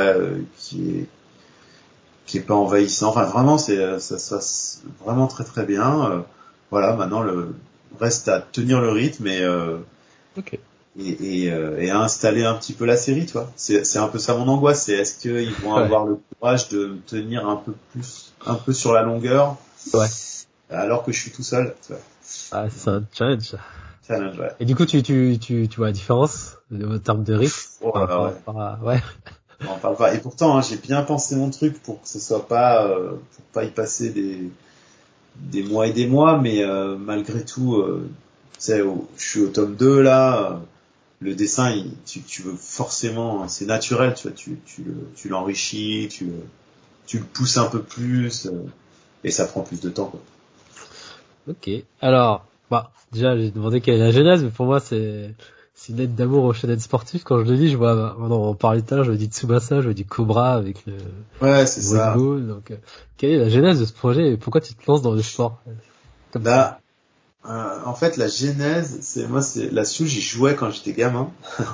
qui est pas envahissant. Enfin, vraiment, c'est vraiment très très bien. Voilà, maintenant le reste à tenir le rythme Ok. et à installer un petit peu la série, toi. C'est un peu ça mon angoisse, c'est est-ce qu'ils vont Ouais. avoir le courage de me tenir un peu sur la longueur, Ouais. alors que je suis tout seul, tu vois. Ah, c'est un challenge. Challenge, ouais. Et du coup, tu vois la différence en termes de rythme Oh par là, ouais. rapport à... Ouais. On en parle pas. Et pourtant, hein, j'ai bien pensé mon truc pour que ce soit pas, pour pas y passer des mois et des mois, mais malgré tout, tu sais, je suis au tome 2 là, le dessin, tu veux forcément, c'est naturel, tu vois, tu l'enrichis, tu le pousses un peu plus, et ça prend plus de temps, quoi. Ok. Alors, bah, déjà, j'ai demandé quelle est la genèse, mais pour moi, c'est une lettre d'amour au shonen sportif. Quand je le lis, je vois, bah, on parlait tout à l'heure, je me dis Tsubasa, je me dis Cobra avec le Ouais, c'est ça. Boingo. Donc, quelle est la genèse de ce projet et pourquoi tu te lances dans le sport comme ça? Bah, en fait, la genèse, c'est là-dessus, j'y jouais quand j'étais gamin.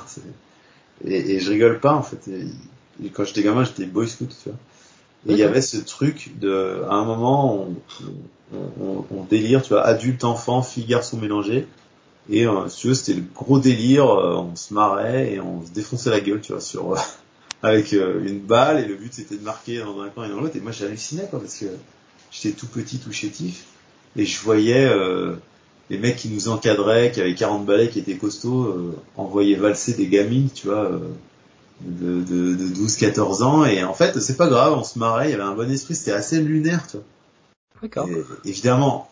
Et je rigole pas, en fait. Et quand j'étais gamin, j'étais boy scout, tu vois. Et il y D'accord. avait ce truc à un moment, on délire, tu vois, adulte, enfant, fille, garçon mélangé. Et si tu veux, c'était le gros délire, on se marrait et on se défonçait la gueule, tu vois, avec une balle, et le but c'était de marquer dans un camp et dans l'autre. Et moi j'hallucinais, quoi, parce que j'étais tout petit, tout chétif, et je voyais les mecs qui nous encadraient, qui avaient 40 balais, qui étaient costauds, envoyer valser des gamines, tu vois, de 12-14 ans. Et en fait, c'est pas grave, on se marrait, il y avait un bon esprit, c'était assez lunaire, tu vois. D'accord. Et évidemment,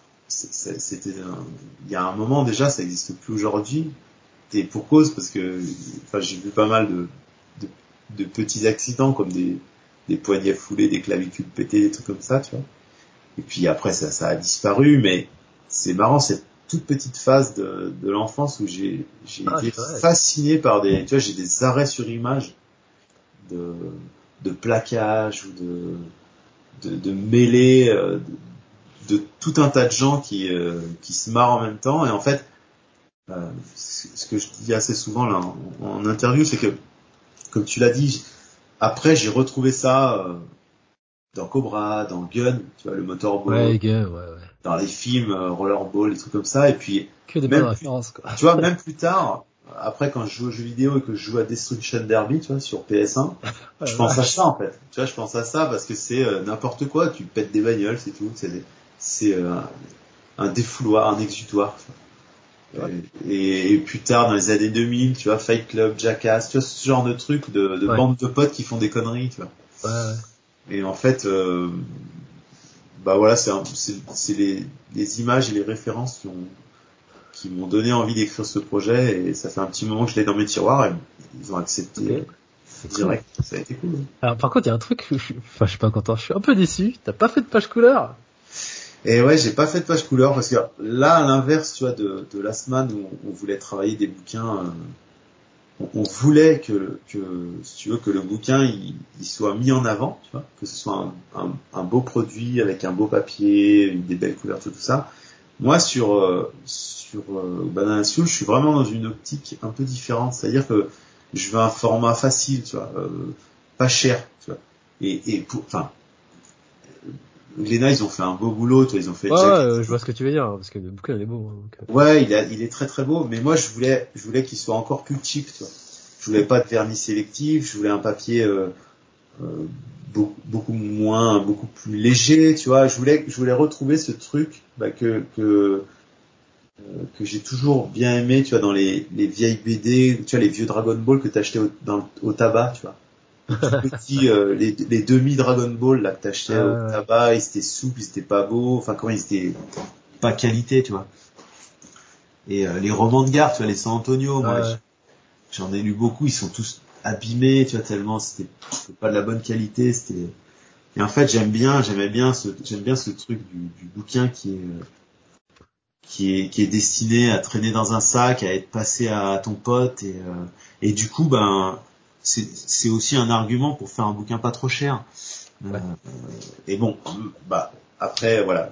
il y a un moment déjà, ça n'existe plus aujourd'hui. Et pour cause, parce que enfin, j'ai vu pas mal de, de petits accidents comme des poignets foulés, des clavicules pétées, des trucs comme ça, tu vois. Et puis après, ça a disparu, mais c'est marrant, toute petite phase de l'enfance où j'ai été fasciné par tu vois, j'ai des arrêts sur image de plaquage ou de mêlées, de tout un tas de gens qui se marrent en même temps. Et en fait, ce que je dis assez souvent là en interview, c'est que, comme tu l'as dit, après j'ai retrouvé ça dans Cobra, dans Gun, tu vois, le motorball, dans les films Rollerball, des trucs comme ça. Et puis que des bonnes références, quoi. Tu vois, même plus tard, après quand je joue aux jeux vidéo et que je joue à Destruction Derby, tu vois, sur PS1, je pense à ça en fait. Tu vois, je pense à ça parce que c'est n'importe quoi. Tu pètes des bagnoles, c'est tout. C'est un défouloir, un exutoire. Et plus tard, dans les années 2000, tu vois, Fight Club, Jackass, tu vois, ce genre de trucs de bandes de potes qui font des conneries, tu vois. Et en fait, bah voilà, c'est les images et les références qui m'ont donné envie d'écrire ce projet, et ça fait un petit moment que je l'ai dans mes tiroirs, et ils ont accepté direct. Cool. Ça a été cool. Alors par contre, il y a un truc, je suis pas content, je suis un peu déçu. T'as pas fait de page couleur? Et ouais, j'ai pas fait de page couleur parce que là, à l'inverse, tu vois, de Last Man où on voulait travailler des bouquins, on voulait que si tu veux, que le bouquin il soit mis en avant, tu vois, que ce soit un beau produit avec un beau papier, des belles couleurs, tout ça. Moi, sur Banana Soul, je suis vraiment dans une optique un peu différente, c'est-à-dire que je veux un format facile, tu vois, pas cher, tu vois. Enfin, Glénat, ils ont fait un beau boulot, tu vois, ils ont fait. Je vois ce que tu veux dire, parce que le bouquin il est beau. Donc... Ouais, il est très très beau, mais moi je voulais qu'il soit encore plus cheap, tu vois. Je voulais pas de vernis sélectif, je voulais un papier beaucoup plus léger, tu vois. Je voulais retrouver ce truc que j'ai toujours bien aimé, tu vois, dans les vieilles BD, tu vois, les vieux Dragon Ball que t'achetais au tabac, tu vois. Les petits, les demi Dragon Ball là que t'achetais au tabac, ils étaient souples, ils étaient pas beaux, enfin comment ils étaient pas qualité, tu vois. Et les romans de gare, tu vois, les San Antonio, moi j'en ai lu beaucoup, ils sont tous abîmés, tu vois, tellement c'était pas de la bonne qualité, c'était. Et en fait, j'aime bien ce truc du bouquin qui est destiné à traîner dans un sac, à être passé à ton pote, et du coup, ben c'est aussi un argument pour faire un bouquin pas trop cher. Et bon, bah après voilà,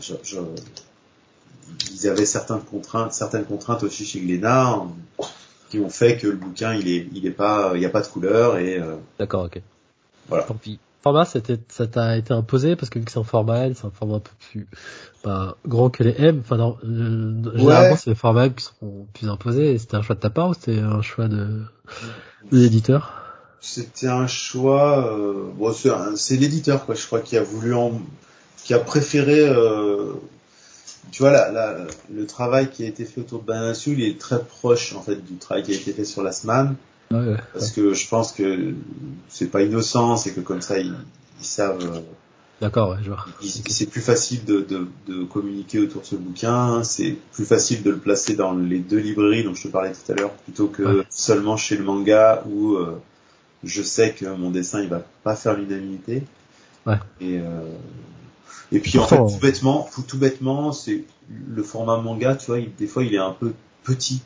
ils avaient certaines contraintes aussi chez Glénat qui ont fait que le bouquin il y a pas de couleur et D'accord, ok. Voilà. Tant pis. Format, ça t'a été imposé parce que vu que c'est un format L, c'est un format un peu plus grand que les M. Enfin, non, généralement c'est les formats M qui seront plus imposés. Et c'était un choix de ta part ou c'était un choix de l'éditeur? C'était un choix. Bon, c'est l'éditeur quoi. Je crois qui a qui a préféré. Tu vois le travail qui a été fait autour de Banana Soul, il est très proche en fait du travail qui a été fait sur Last Man. Parce que je pense que c'est pas innocent, c'est que comme ça ils savent. D'accord, je vois. C'est plus facile de communiquer autour de ce bouquin, c'est plus facile de le placer dans les deux librairies dont je te parlais tout à l'heure, plutôt que seulement chez le manga où je sais que mon dessin il va pas faire l'unanimité. Et puis pourtant, en fait tout bêtement, c'est le format manga, tu vois, des fois il est un peu petit.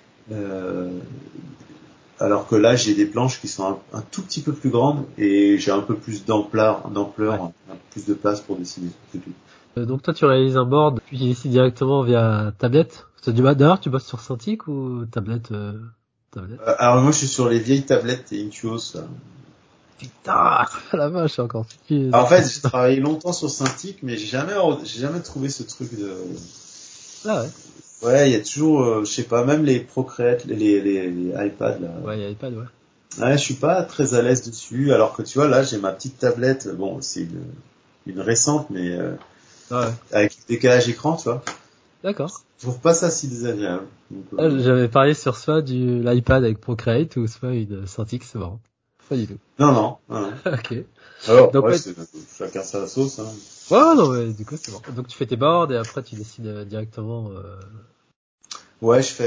Alors que là, j'ai des planches qui sont un tout petit peu plus grandes et j'ai un peu plus d'ampleur, plus de place pour dessiner. C'est tout. Donc toi, tu réalises un board, puis tu dessines directement via tablette. D'ailleurs, tu bosses sur Cintiq ou tablette, alors moi, je suis sur les vieilles tablettes et Intuos. Là. Putain, la vache, c'est encore plus. En fait, j'ai travaillé longtemps sur Cintiq, mais j'ai jamais trouvé ce truc de. Ah ouais. Ouais, il y a toujours, je sais pas, même les Procreate, les iPads là. Ouais, il y a iPad, ouais. Ouais, je suis pas très à l'aise dessus, alors que tu vois là, j'ai ma petite tablette. Bon, c'est une récente, mais avec le décalage écran, tu vois. D'accord. Je trouve pas ça si désagréable. Donc, j'avais parlé sur soit l'iPad avec Procreate ou soit une Cintiq, c'est marrant. Pas du tout. Non. Ok. Alors, donc, chacun sa sauce. Hein. Ouais, non, mais du coup, c'est bon. Donc, tu fais tes boards et après, tu dessines directement. Ouais, je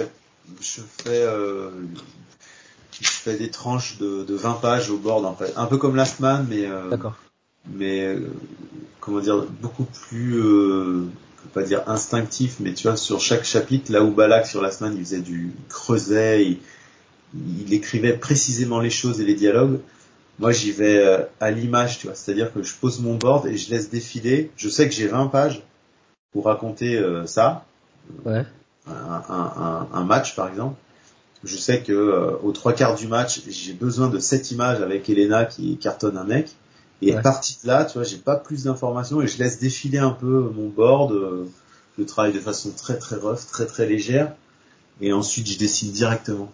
fais des tranches de 20 pages au board, en fait. Un peu comme Last Man, mais D'accord. Mais comment dire, beaucoup plus peux pas dire instinctif, mais tu vois, sur chaque chapitre, là où Balak sur Last Man, il faisait il creusait, il écrivait précisément les choses et les dialogues. Moi, j'y vais à l'image, tu vois. C'est-à-dire que je pose mon board et je laisse défiler. Je sais que j'ai 20 pages pour raconter ça. Ouais. Un match, par exemple. Je sais que aux 3/4 du match, j'ai besoin de 7 images avec Elena qui cartonne un mec. Et parti de là, tu vois, j'ai pas plus d'informations et je laisse défiler un peu mon board. Je travaille de façon très très rough, très très légère. Et ensuite, je dessine directement.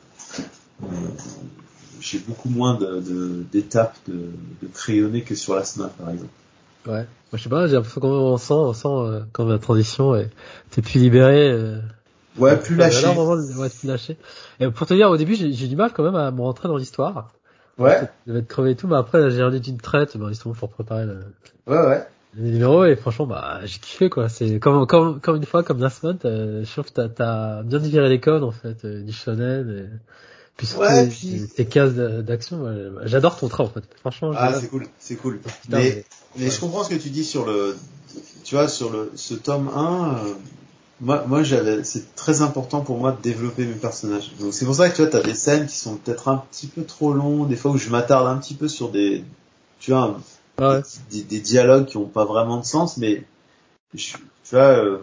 J'ai beaucoup moins d'étapes de crayonner que sur la SMAP, par exemple. Ouais. Moi, je sais pas, j'ai l'impression qu'on sent quand la transition t'es plus libéré. Ouais, plus lâché. Ouais, plus lâché. Et pour te dire, au début, j'ai du mal quand même à me rentrer dans l'histoire. Ouais. Je devais être crevé et tout, mais après, là, j'ai relis d'une traite, justement, pour préparer Ouais. les numéros, et franchement, j'ai kiffé, quoi. C'est comme une fois, comme Last Month, je trouve que t'as bien digéré les codes, en fait, du shonen, et puis surtout, tes cases d'action. J'adore ton trait, en fait. Franchement, c'est cool. Mais je comprends ce que tu dis sur ce tome 1, c'est très important pour moi de développer mes personnages. Donc c'est pour ça que tu vois, t'as des scènes qui sont peut-être un petit peu trop longues, des fois où je m'attarde un petit peu sur des dialogues qui ont pas vraiment de sens, mais tu vois,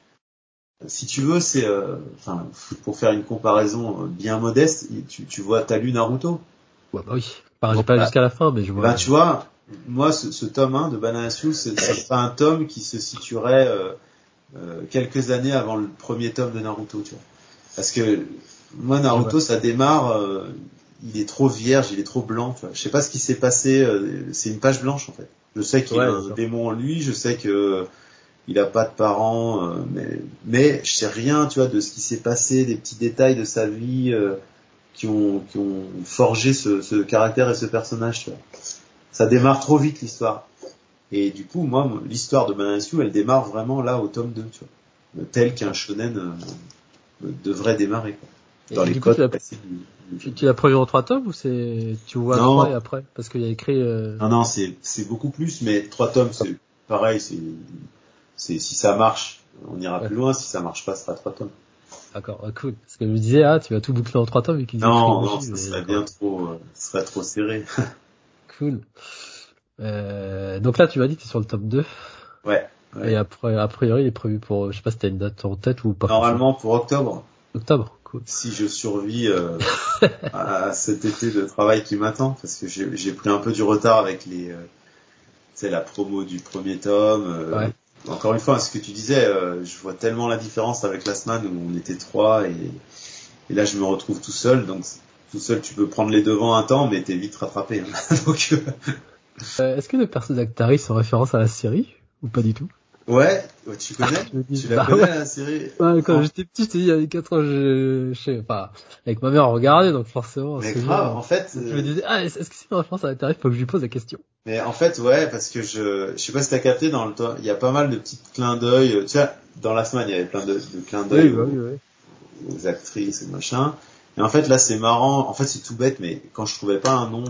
si tu veux, c'est, pour faire une comparaison bien modeste, tu vois, t'as lu Naruto? Ouais, bah oui. Enfin, j'ai pas jusqu'à la fin, mais je vois. Tu vois, moi, ce tome 1 de Banana Shoes, c'est pas un tome qui se situerait quelques années avant le premier tome de Naruto, tu vois. Parce que moi, Naruto, ça démarre, il est trop vierge, il est trop blanc, tu vois. Je sais pas ce qui s'est passé, c'est une page blanche en fait. Je sais qu'il y a un démon en lui, je sais que il a pas de parents, mais je sais rien, tu vois, de ce qui s'est passé, des petits détails de sa vie qui ont forgé ce caractère et ce personnage, tu vois. Ça démarre trop vite l'histoire. Et du coup, moi, l'histoire de Bananasio, elle démarre vraiment là au tome 2, tu vois. Tel qu'un shonen devrait démarrer, quoi. Dans les codes classiques tu l'as prévu en 3 tomes ou tu vois 3 et après? Parce qu'il y a écrit, Non, c'est beaucoup plus, mais 3 tomes, c'est pareil, si ça marche, on ira plus loin, si ça marche pas, ce sera 3 tomes. D'accord, cool. Parce que je me disais, tu vas tout boucler en 3 tomes et qu'ils Non, ça serait bien trop, ce serait trop serré. Cool. Donc là, tu m'as dit que t'es sur le tome 2. Ouais. Et après, a priori, il est prévu pour, je sais pas si t'as une date en tête ou pas. Normalement pour octobre. Octobre, cool. Si je survis à cet été de travail qui m'attend, parce que j'ai pris un peu du retard avec la promo du premier tome. Encore une fois, ce que tu disais, je vois tellement la différence avec la semaine où on était 3 et là je me retrouve tout seul. Donc tout seul, tu peux prendre les devants un temps, mais t'es vite rattrapé. Hein. Donc est-ce que le personnage d'Actari c'est en référence à la série ou pas du tout? Ouais, tu connais? Tu la connais la série? Ouais, quand j'étais petit, je t'ai dit, il y a 4 ans, avec ma mère on regardait, donc forcément. Mais grave, en fait. Je me disais, est-ce que c'est une référence à Actari? Faut que je lui pose la question. Mais en fait, ouais, parce que je sais pas si t'as capté dans le temps, il y a pas mal de petits clins d'œil. Tu sais, dans la semaine, il y avait plein de clins d'œil aux actrices et machin. Et en fait, là, c'est marrant. En fait, c'est tout bête, mais quand je trouvais pas un nom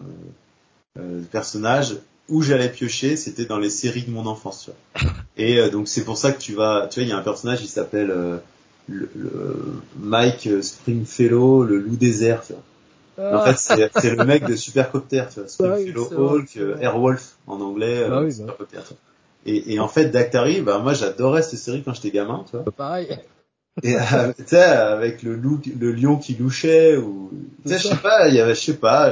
de personnage, où j'allais piocher, c'était dans les séries de mon enfance, tu vois. Et donc, c'est pour ça que tu vois, il y a un personnage, il s'appelle le Mike Springfellow, le loup désert, tu vois. En fait, c'est le mec de Supercopter, tu vois. Springfellow Hulk, Airwolf en anglais, Supercopter, tu vois. Et en fait, Dactari, moi j'adorais cette série quand j'étais gamin, tu vois. Pareil. Et tu sais, avec le lion qui louchait, ou tu sais, je sais pas, il y avait,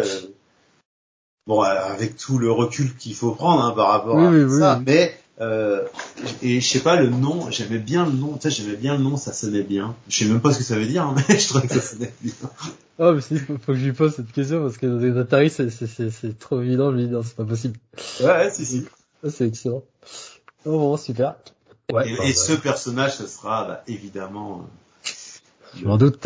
bon, avec tout le recul qu'il faut prendre hein, par rapport à ça, mais et je sais pas le nom, j'aimais bien le nom, tu sais, ça sonnait bien. Je sais même pas ce que ça veut dire, hein, mais je trouvais que ça sonnait bien. Oh, mais si, faut que je lui pose cette question parce que dans les Atari, c'est trop évident, je me dis non, c'est pas possible. Ouais, si. C'est excellent. Oh, bon, super. Ouais. Et ce personnage, ce sera, évidemment, je m'en doute.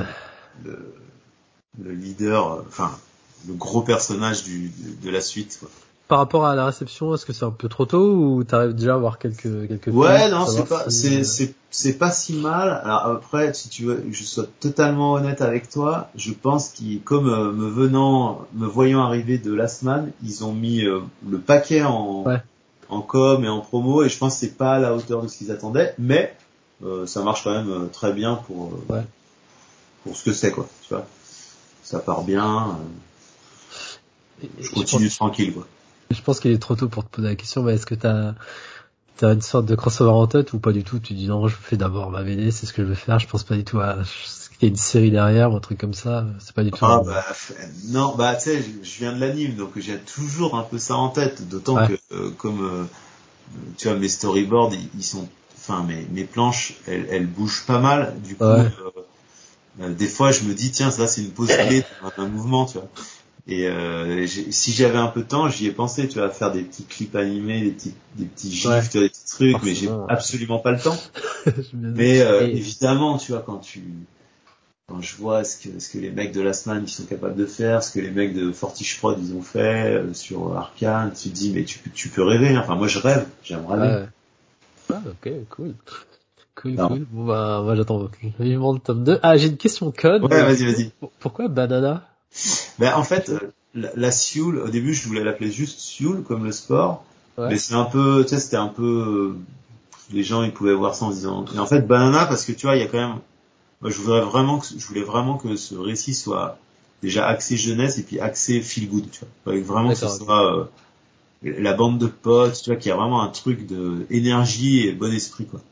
Le leader, le gros personnage de la suite, quoi. Par rapport à la réception, est-ce que c'est un peu trop tôt ou t'arrives déjà à voir quelques Ouais, non, c'est pas si mal. Alors après, si tu veux que je sois totalement honnête avec toi, je pense qu'ils, comme me voyant arriver de Last Man, ils ont mis le paquet en en com et en promo, et je pense que c'est pas à la hauteur de ce qu'ils attendaient, mais ça marche quand même très bien pour ce que c'est, quoi. Tu vois, ça part bien. Je continue tranquille, quoi. Je pense qu'il est trop tôt pour te poser la question, mais est-ce que t'as une sorte de crossover en tête ou pas du tout? Tu dis non, je fais d'abord ma BD, c'est ce que je veux faire. Je pense pas du tout à qu'il y a une série derrière ou un truc comme ça. C'est pas du tout. Non, bah tu sais, je viens de l'anime, donc j'ai toujours un peu ça en tête. D'autant que comme tu vois, mes storyboards, ils sont, enfin mes planches, elles bougent pas mal. Du coup, des fois, je me dis tiens, ça c'est une pause clé d'un mouvement, tu vois. Et si j'avais un peu de temps, j'y ai pensé, tu vois, à faire des petits clips animés, des petits gifs, tu vois, des petits trucs, mais j'ai absolument pas le temps. Mais évidemment, tu vois, quand je vois ce que les mecs de Last Man ils sont capables de faire, ce que les mecs de Fortiche Prod ils ont fait sur Arcane, tu te dis mais tu peux rêver, hein. Enfin moi je rêve, j'aimerais bien. Ah ok, cool. Cool. Bon bah moi j'attends vivement le tome 2. Ah j'ai une question code. Ouais, vas-y. Pourquoi Banana? Ben en fait la Sioule, au début je voulais l'appeler juste Sioule comme le sport, mais c'est un peu, tu sais, c'était un peu les gens ils pouvaient voir ça en se disant, et en fait Banana parce que tu vois il y a quand même, moi je voulais vraiment que ce récit soit déjà axé jeunesse et puis axé feel good, tu vois, vraiment que ce soit la bande de potes, tu vois, qu'il y a vraiment un truc de énergie et bon esprit, quoi.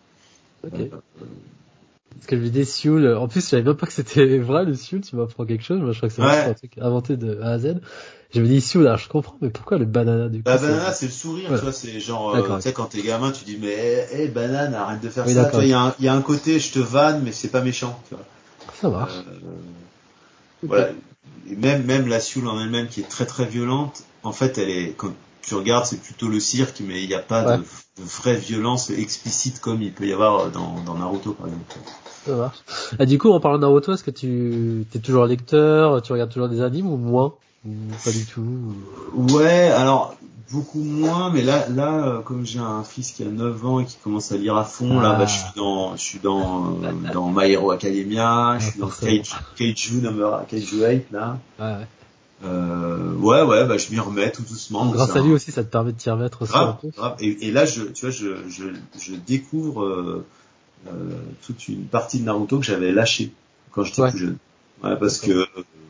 Parce que je me disais Sioule, en plus je savais même pas que c'était vrai le Sioule, tu m'apprends quelque chose, moi je crois que c'est un truc inventé de A à Z. Je me dis Sioule, alors je comprends, mais pourquoi le banana du coup? Banana c'est le sourire, tu vois, c'est genre, tu sais, quand t'es gamin, tu dis mais banane, arrête de faire ça, tu vois, il y a un côté je te vanne, mais c'est pas méchant, tu vois. Ça marche. Voilà. Et même la Sioule en elle-même qui est très très violente, en fait elle est, quand tu regardes, c'est plutôt le cirque, mais il n'y a pas de vraie violence explicite comme il peut y avoir dans Naruto par exemple. Ça marche. Ah, du coup, en parlant de Naruto, est-ce que tu t'es toujours lecteur, tu regardes toujours des animes ou moins? Ou pas du tout? Ouais, alors beaucoup moins, mais là comme j'ai un fils qui a 9 ans et qui commence à lire à fond, là bah, je suis dans My Hero Academia, je suis dans Kaiju 8 là. Bah je m'y remets tout doucement. Donc, grâce à lui aussi, ça te permet de t'y remettre aussi un peu. Grave. Et là tu vois, je découvre toute une partie de Naruto que j'avais lâché quand j'étais plus jeune. Ouais, parce que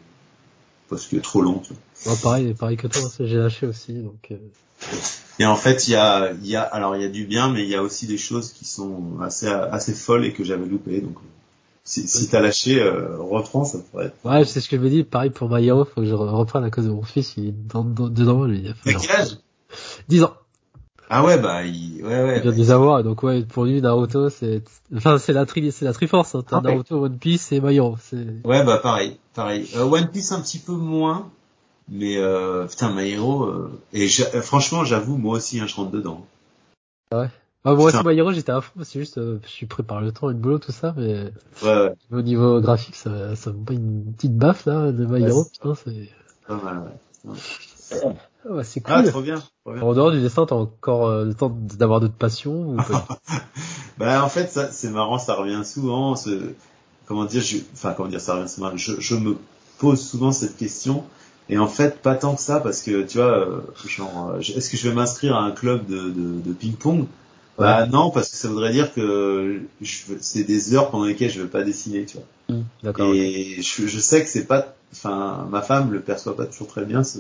trop long, tu vois. Pareil que toi, j'ai lâché aussi, donc. Et en fait, il y a du bien, mais il y a aussi des choses qui sont assez folles et que j'avais loupées. Donc, si t'as lâché, reprends, ça pourrait être. Ouais, c'est ce que je me dis. Pareil pour My Hero, faut que je reprenne à cause de mon fils, il est dedans, lui. T'as quel âge? 10 ans. Ah ouais, bah, il vient de les avoir, et donc pour lui, Naruto, c'est la Triforce, hein. T'as Naruto, One Piece et My Hero. Ouais, bah, pareil. One Piece un petit peu moins, mais, putain, My Hero, franchement, j'avoue, moi aussi, hein, je rentre dedans. Ouais. Moi aussi, My Hero, j'étais à fond, c'est juste, je suis pris par le temps et le boulot, tout ça, mais. Au niveau graphique, ça me met une petite baffe, là, de My Hero, putain, c'est. Pas mal, ouais. C'est cool. Trop bien. En dehors du dessin, t'as encore le temps d'avoir d'autres passions ou pas? Bah en fait ça c'est marrant, ça revient souvent. Ça revient souvent. Je me pose souvent cette question et en fait pas tant que ça parce que tu vois est-ce que je vais m'inscrire à un club de ping-pong? Bah non, parce que ça voudrait dire que c'est des heures pendant lesquelles je vais pas dessiner, tu vois. D'accord. Et je sais que c'est pas, enfin ma femme le perçoit pas toujours très bien.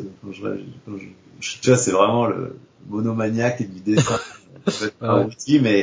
Tu vois, c'est vraiment le monomaniaque du dessin. Mais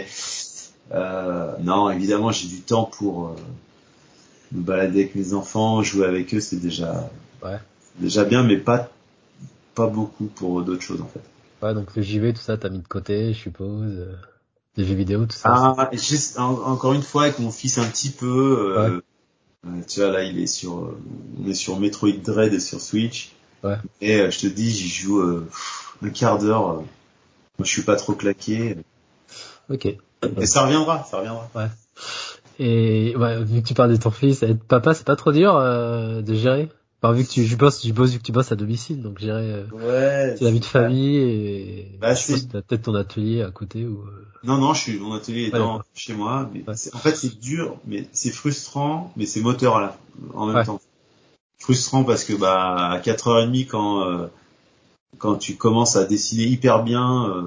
non, évidemment, j'ai du temps pour me balader avec mes enfants, jouer avec eux, c'est déjà bien, mais pas beaucoup pour d'autres choses en fait. Ouais, donc le JV, tout ça, t'as mis de côté, je suppose. Les jeux vidéo, tout ça. Ah, encore une fois avec mon fils un petit peu. Tu vois là, on est sur Metroid Dread et sur Switch. Et je te dis, j'y joue un quart d'heure. Moi, je suis pas trop claqué. Ok. Et ça reviendra. Ouais. Et vu que tu parles de ton fils, être papa, c'est pas trop dur de gérer. Enfin, vu que tu bosses à domicile, donc gérer c'est la vie de famille et je suppose que t'as peut-être ton atelier à côté ou. Non, mon atelier est chez moi. Mais en fait, c'est dur, mais c'est frustrant, mais c'est moteur en même temps. Frustrant parce que à 4h30 quand tu commences à dessiner hyper bien,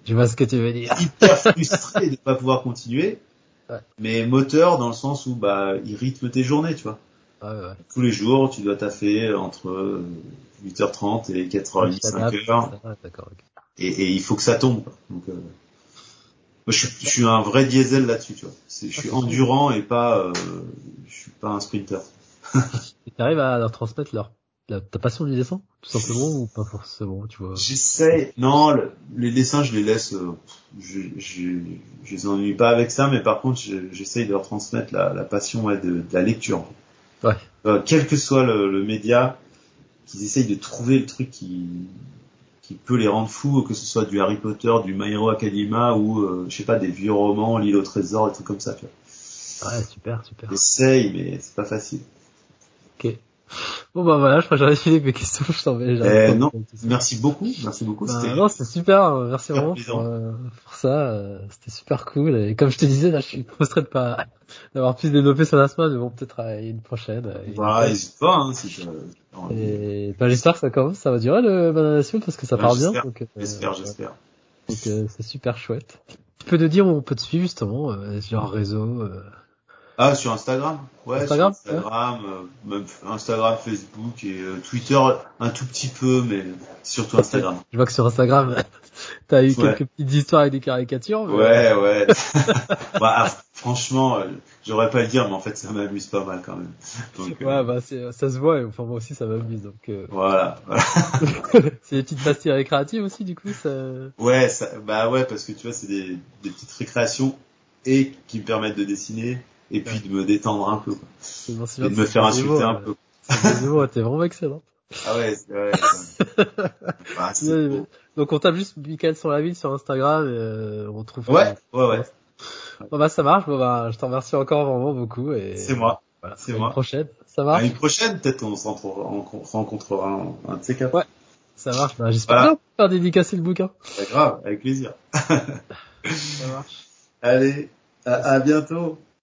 Je vois ce que tu veux dire. Hyper frustré de pas pouvoir continuer. Ouais. Mais moteur dans le sens où, il rythme tes journées, tu vois. Ouais. Tous les jours, tu dois taffer entre 8h30 et 4h30, 5h. D'accord, ok. Et il faut que ça tombe, quoi. Donc, moi, je suis un vrai diesel là-dessus, tu vois. Je suis endurant et pas, je suis pas un sprinter. Et t'arrives à leur transmettre ta passion du dessin, tout simplement, ou pas forcément, tu vois? J'essaie. Non, les dessins, je les laisse. Je les ennuie pas avec ça, mais par contre, j'essaye de leur transmettre la passion de la lecture. Ouais. Quel que soit le média, qu'ils essayent de trouver le truc qui peut les rendre fous, que ce soit du Harry Potter, du My Hero Academia ou je sais pas, des vieux romans, L'île au trésor, des trucs comme ça, tu vois. Ouais, super. J'essaye, mais c'est pas facile. Ok. Bon bah voilà, je crois que j'aurais fini avec mes questions, je t'en vais. Non, merci beaucoup. Non, c'était super, merci super vraiment pour ça, c'était super cool. Et comme je te disais, là, je suis frustré de pas d'avoir pu se développer sur la semaine, mais bon, peut-être à une prochaine. N'hésite pas, hein, si t'as envie. Et j'espère que ça va durer le Banana Nation parce que ça part bien. Donc, j'espère. Donc c'est super chouette. Tu peux nous dire où on peut te suivre justement, genre réseau. Ah, sur Instagram? Ouais, Instagram, sur Instagram, même Instagram, Facebook et Twitter un tout petit peu, mais surtout Instagram. Je vois que sur Instagram, t'as eu quelques petites histoires avec des caricatures. Mais... Ouais. Franchement, j'aurais pas à le dire, mais en fait, ça m'amuse pas mal quand même. Donc, ça se voit, et enfin moi aussi ça m'amuse. Donc voilà. c'est des petites pastilles récréatives aussi, du coup, ça. Ouais, parce que tu vois, c'est des petites récréations et qui me permettent de dessiner. Et puis de me détendre un peu, quoi. Et de me faire insulter un peu. T'es vraiment excellent. Ah ouais, c'est vrai. C'est beau. Donc on tape juste Mickaël sur la ville sur Instagram et on trouve. Ouais. Bon ça marche. Bon je te remercie encore vraiment beaucoup et. C'est moi. Voilà. C'est à moi. Une prochaine. Ça marche. À une prochaine, peut-être on rencontrera un de ces quatre. Ouais. Ça marche. J'espère bien faire dédicacer le bouquin. Grave, avec plaisir. Ça marche. Allez, à bientôt.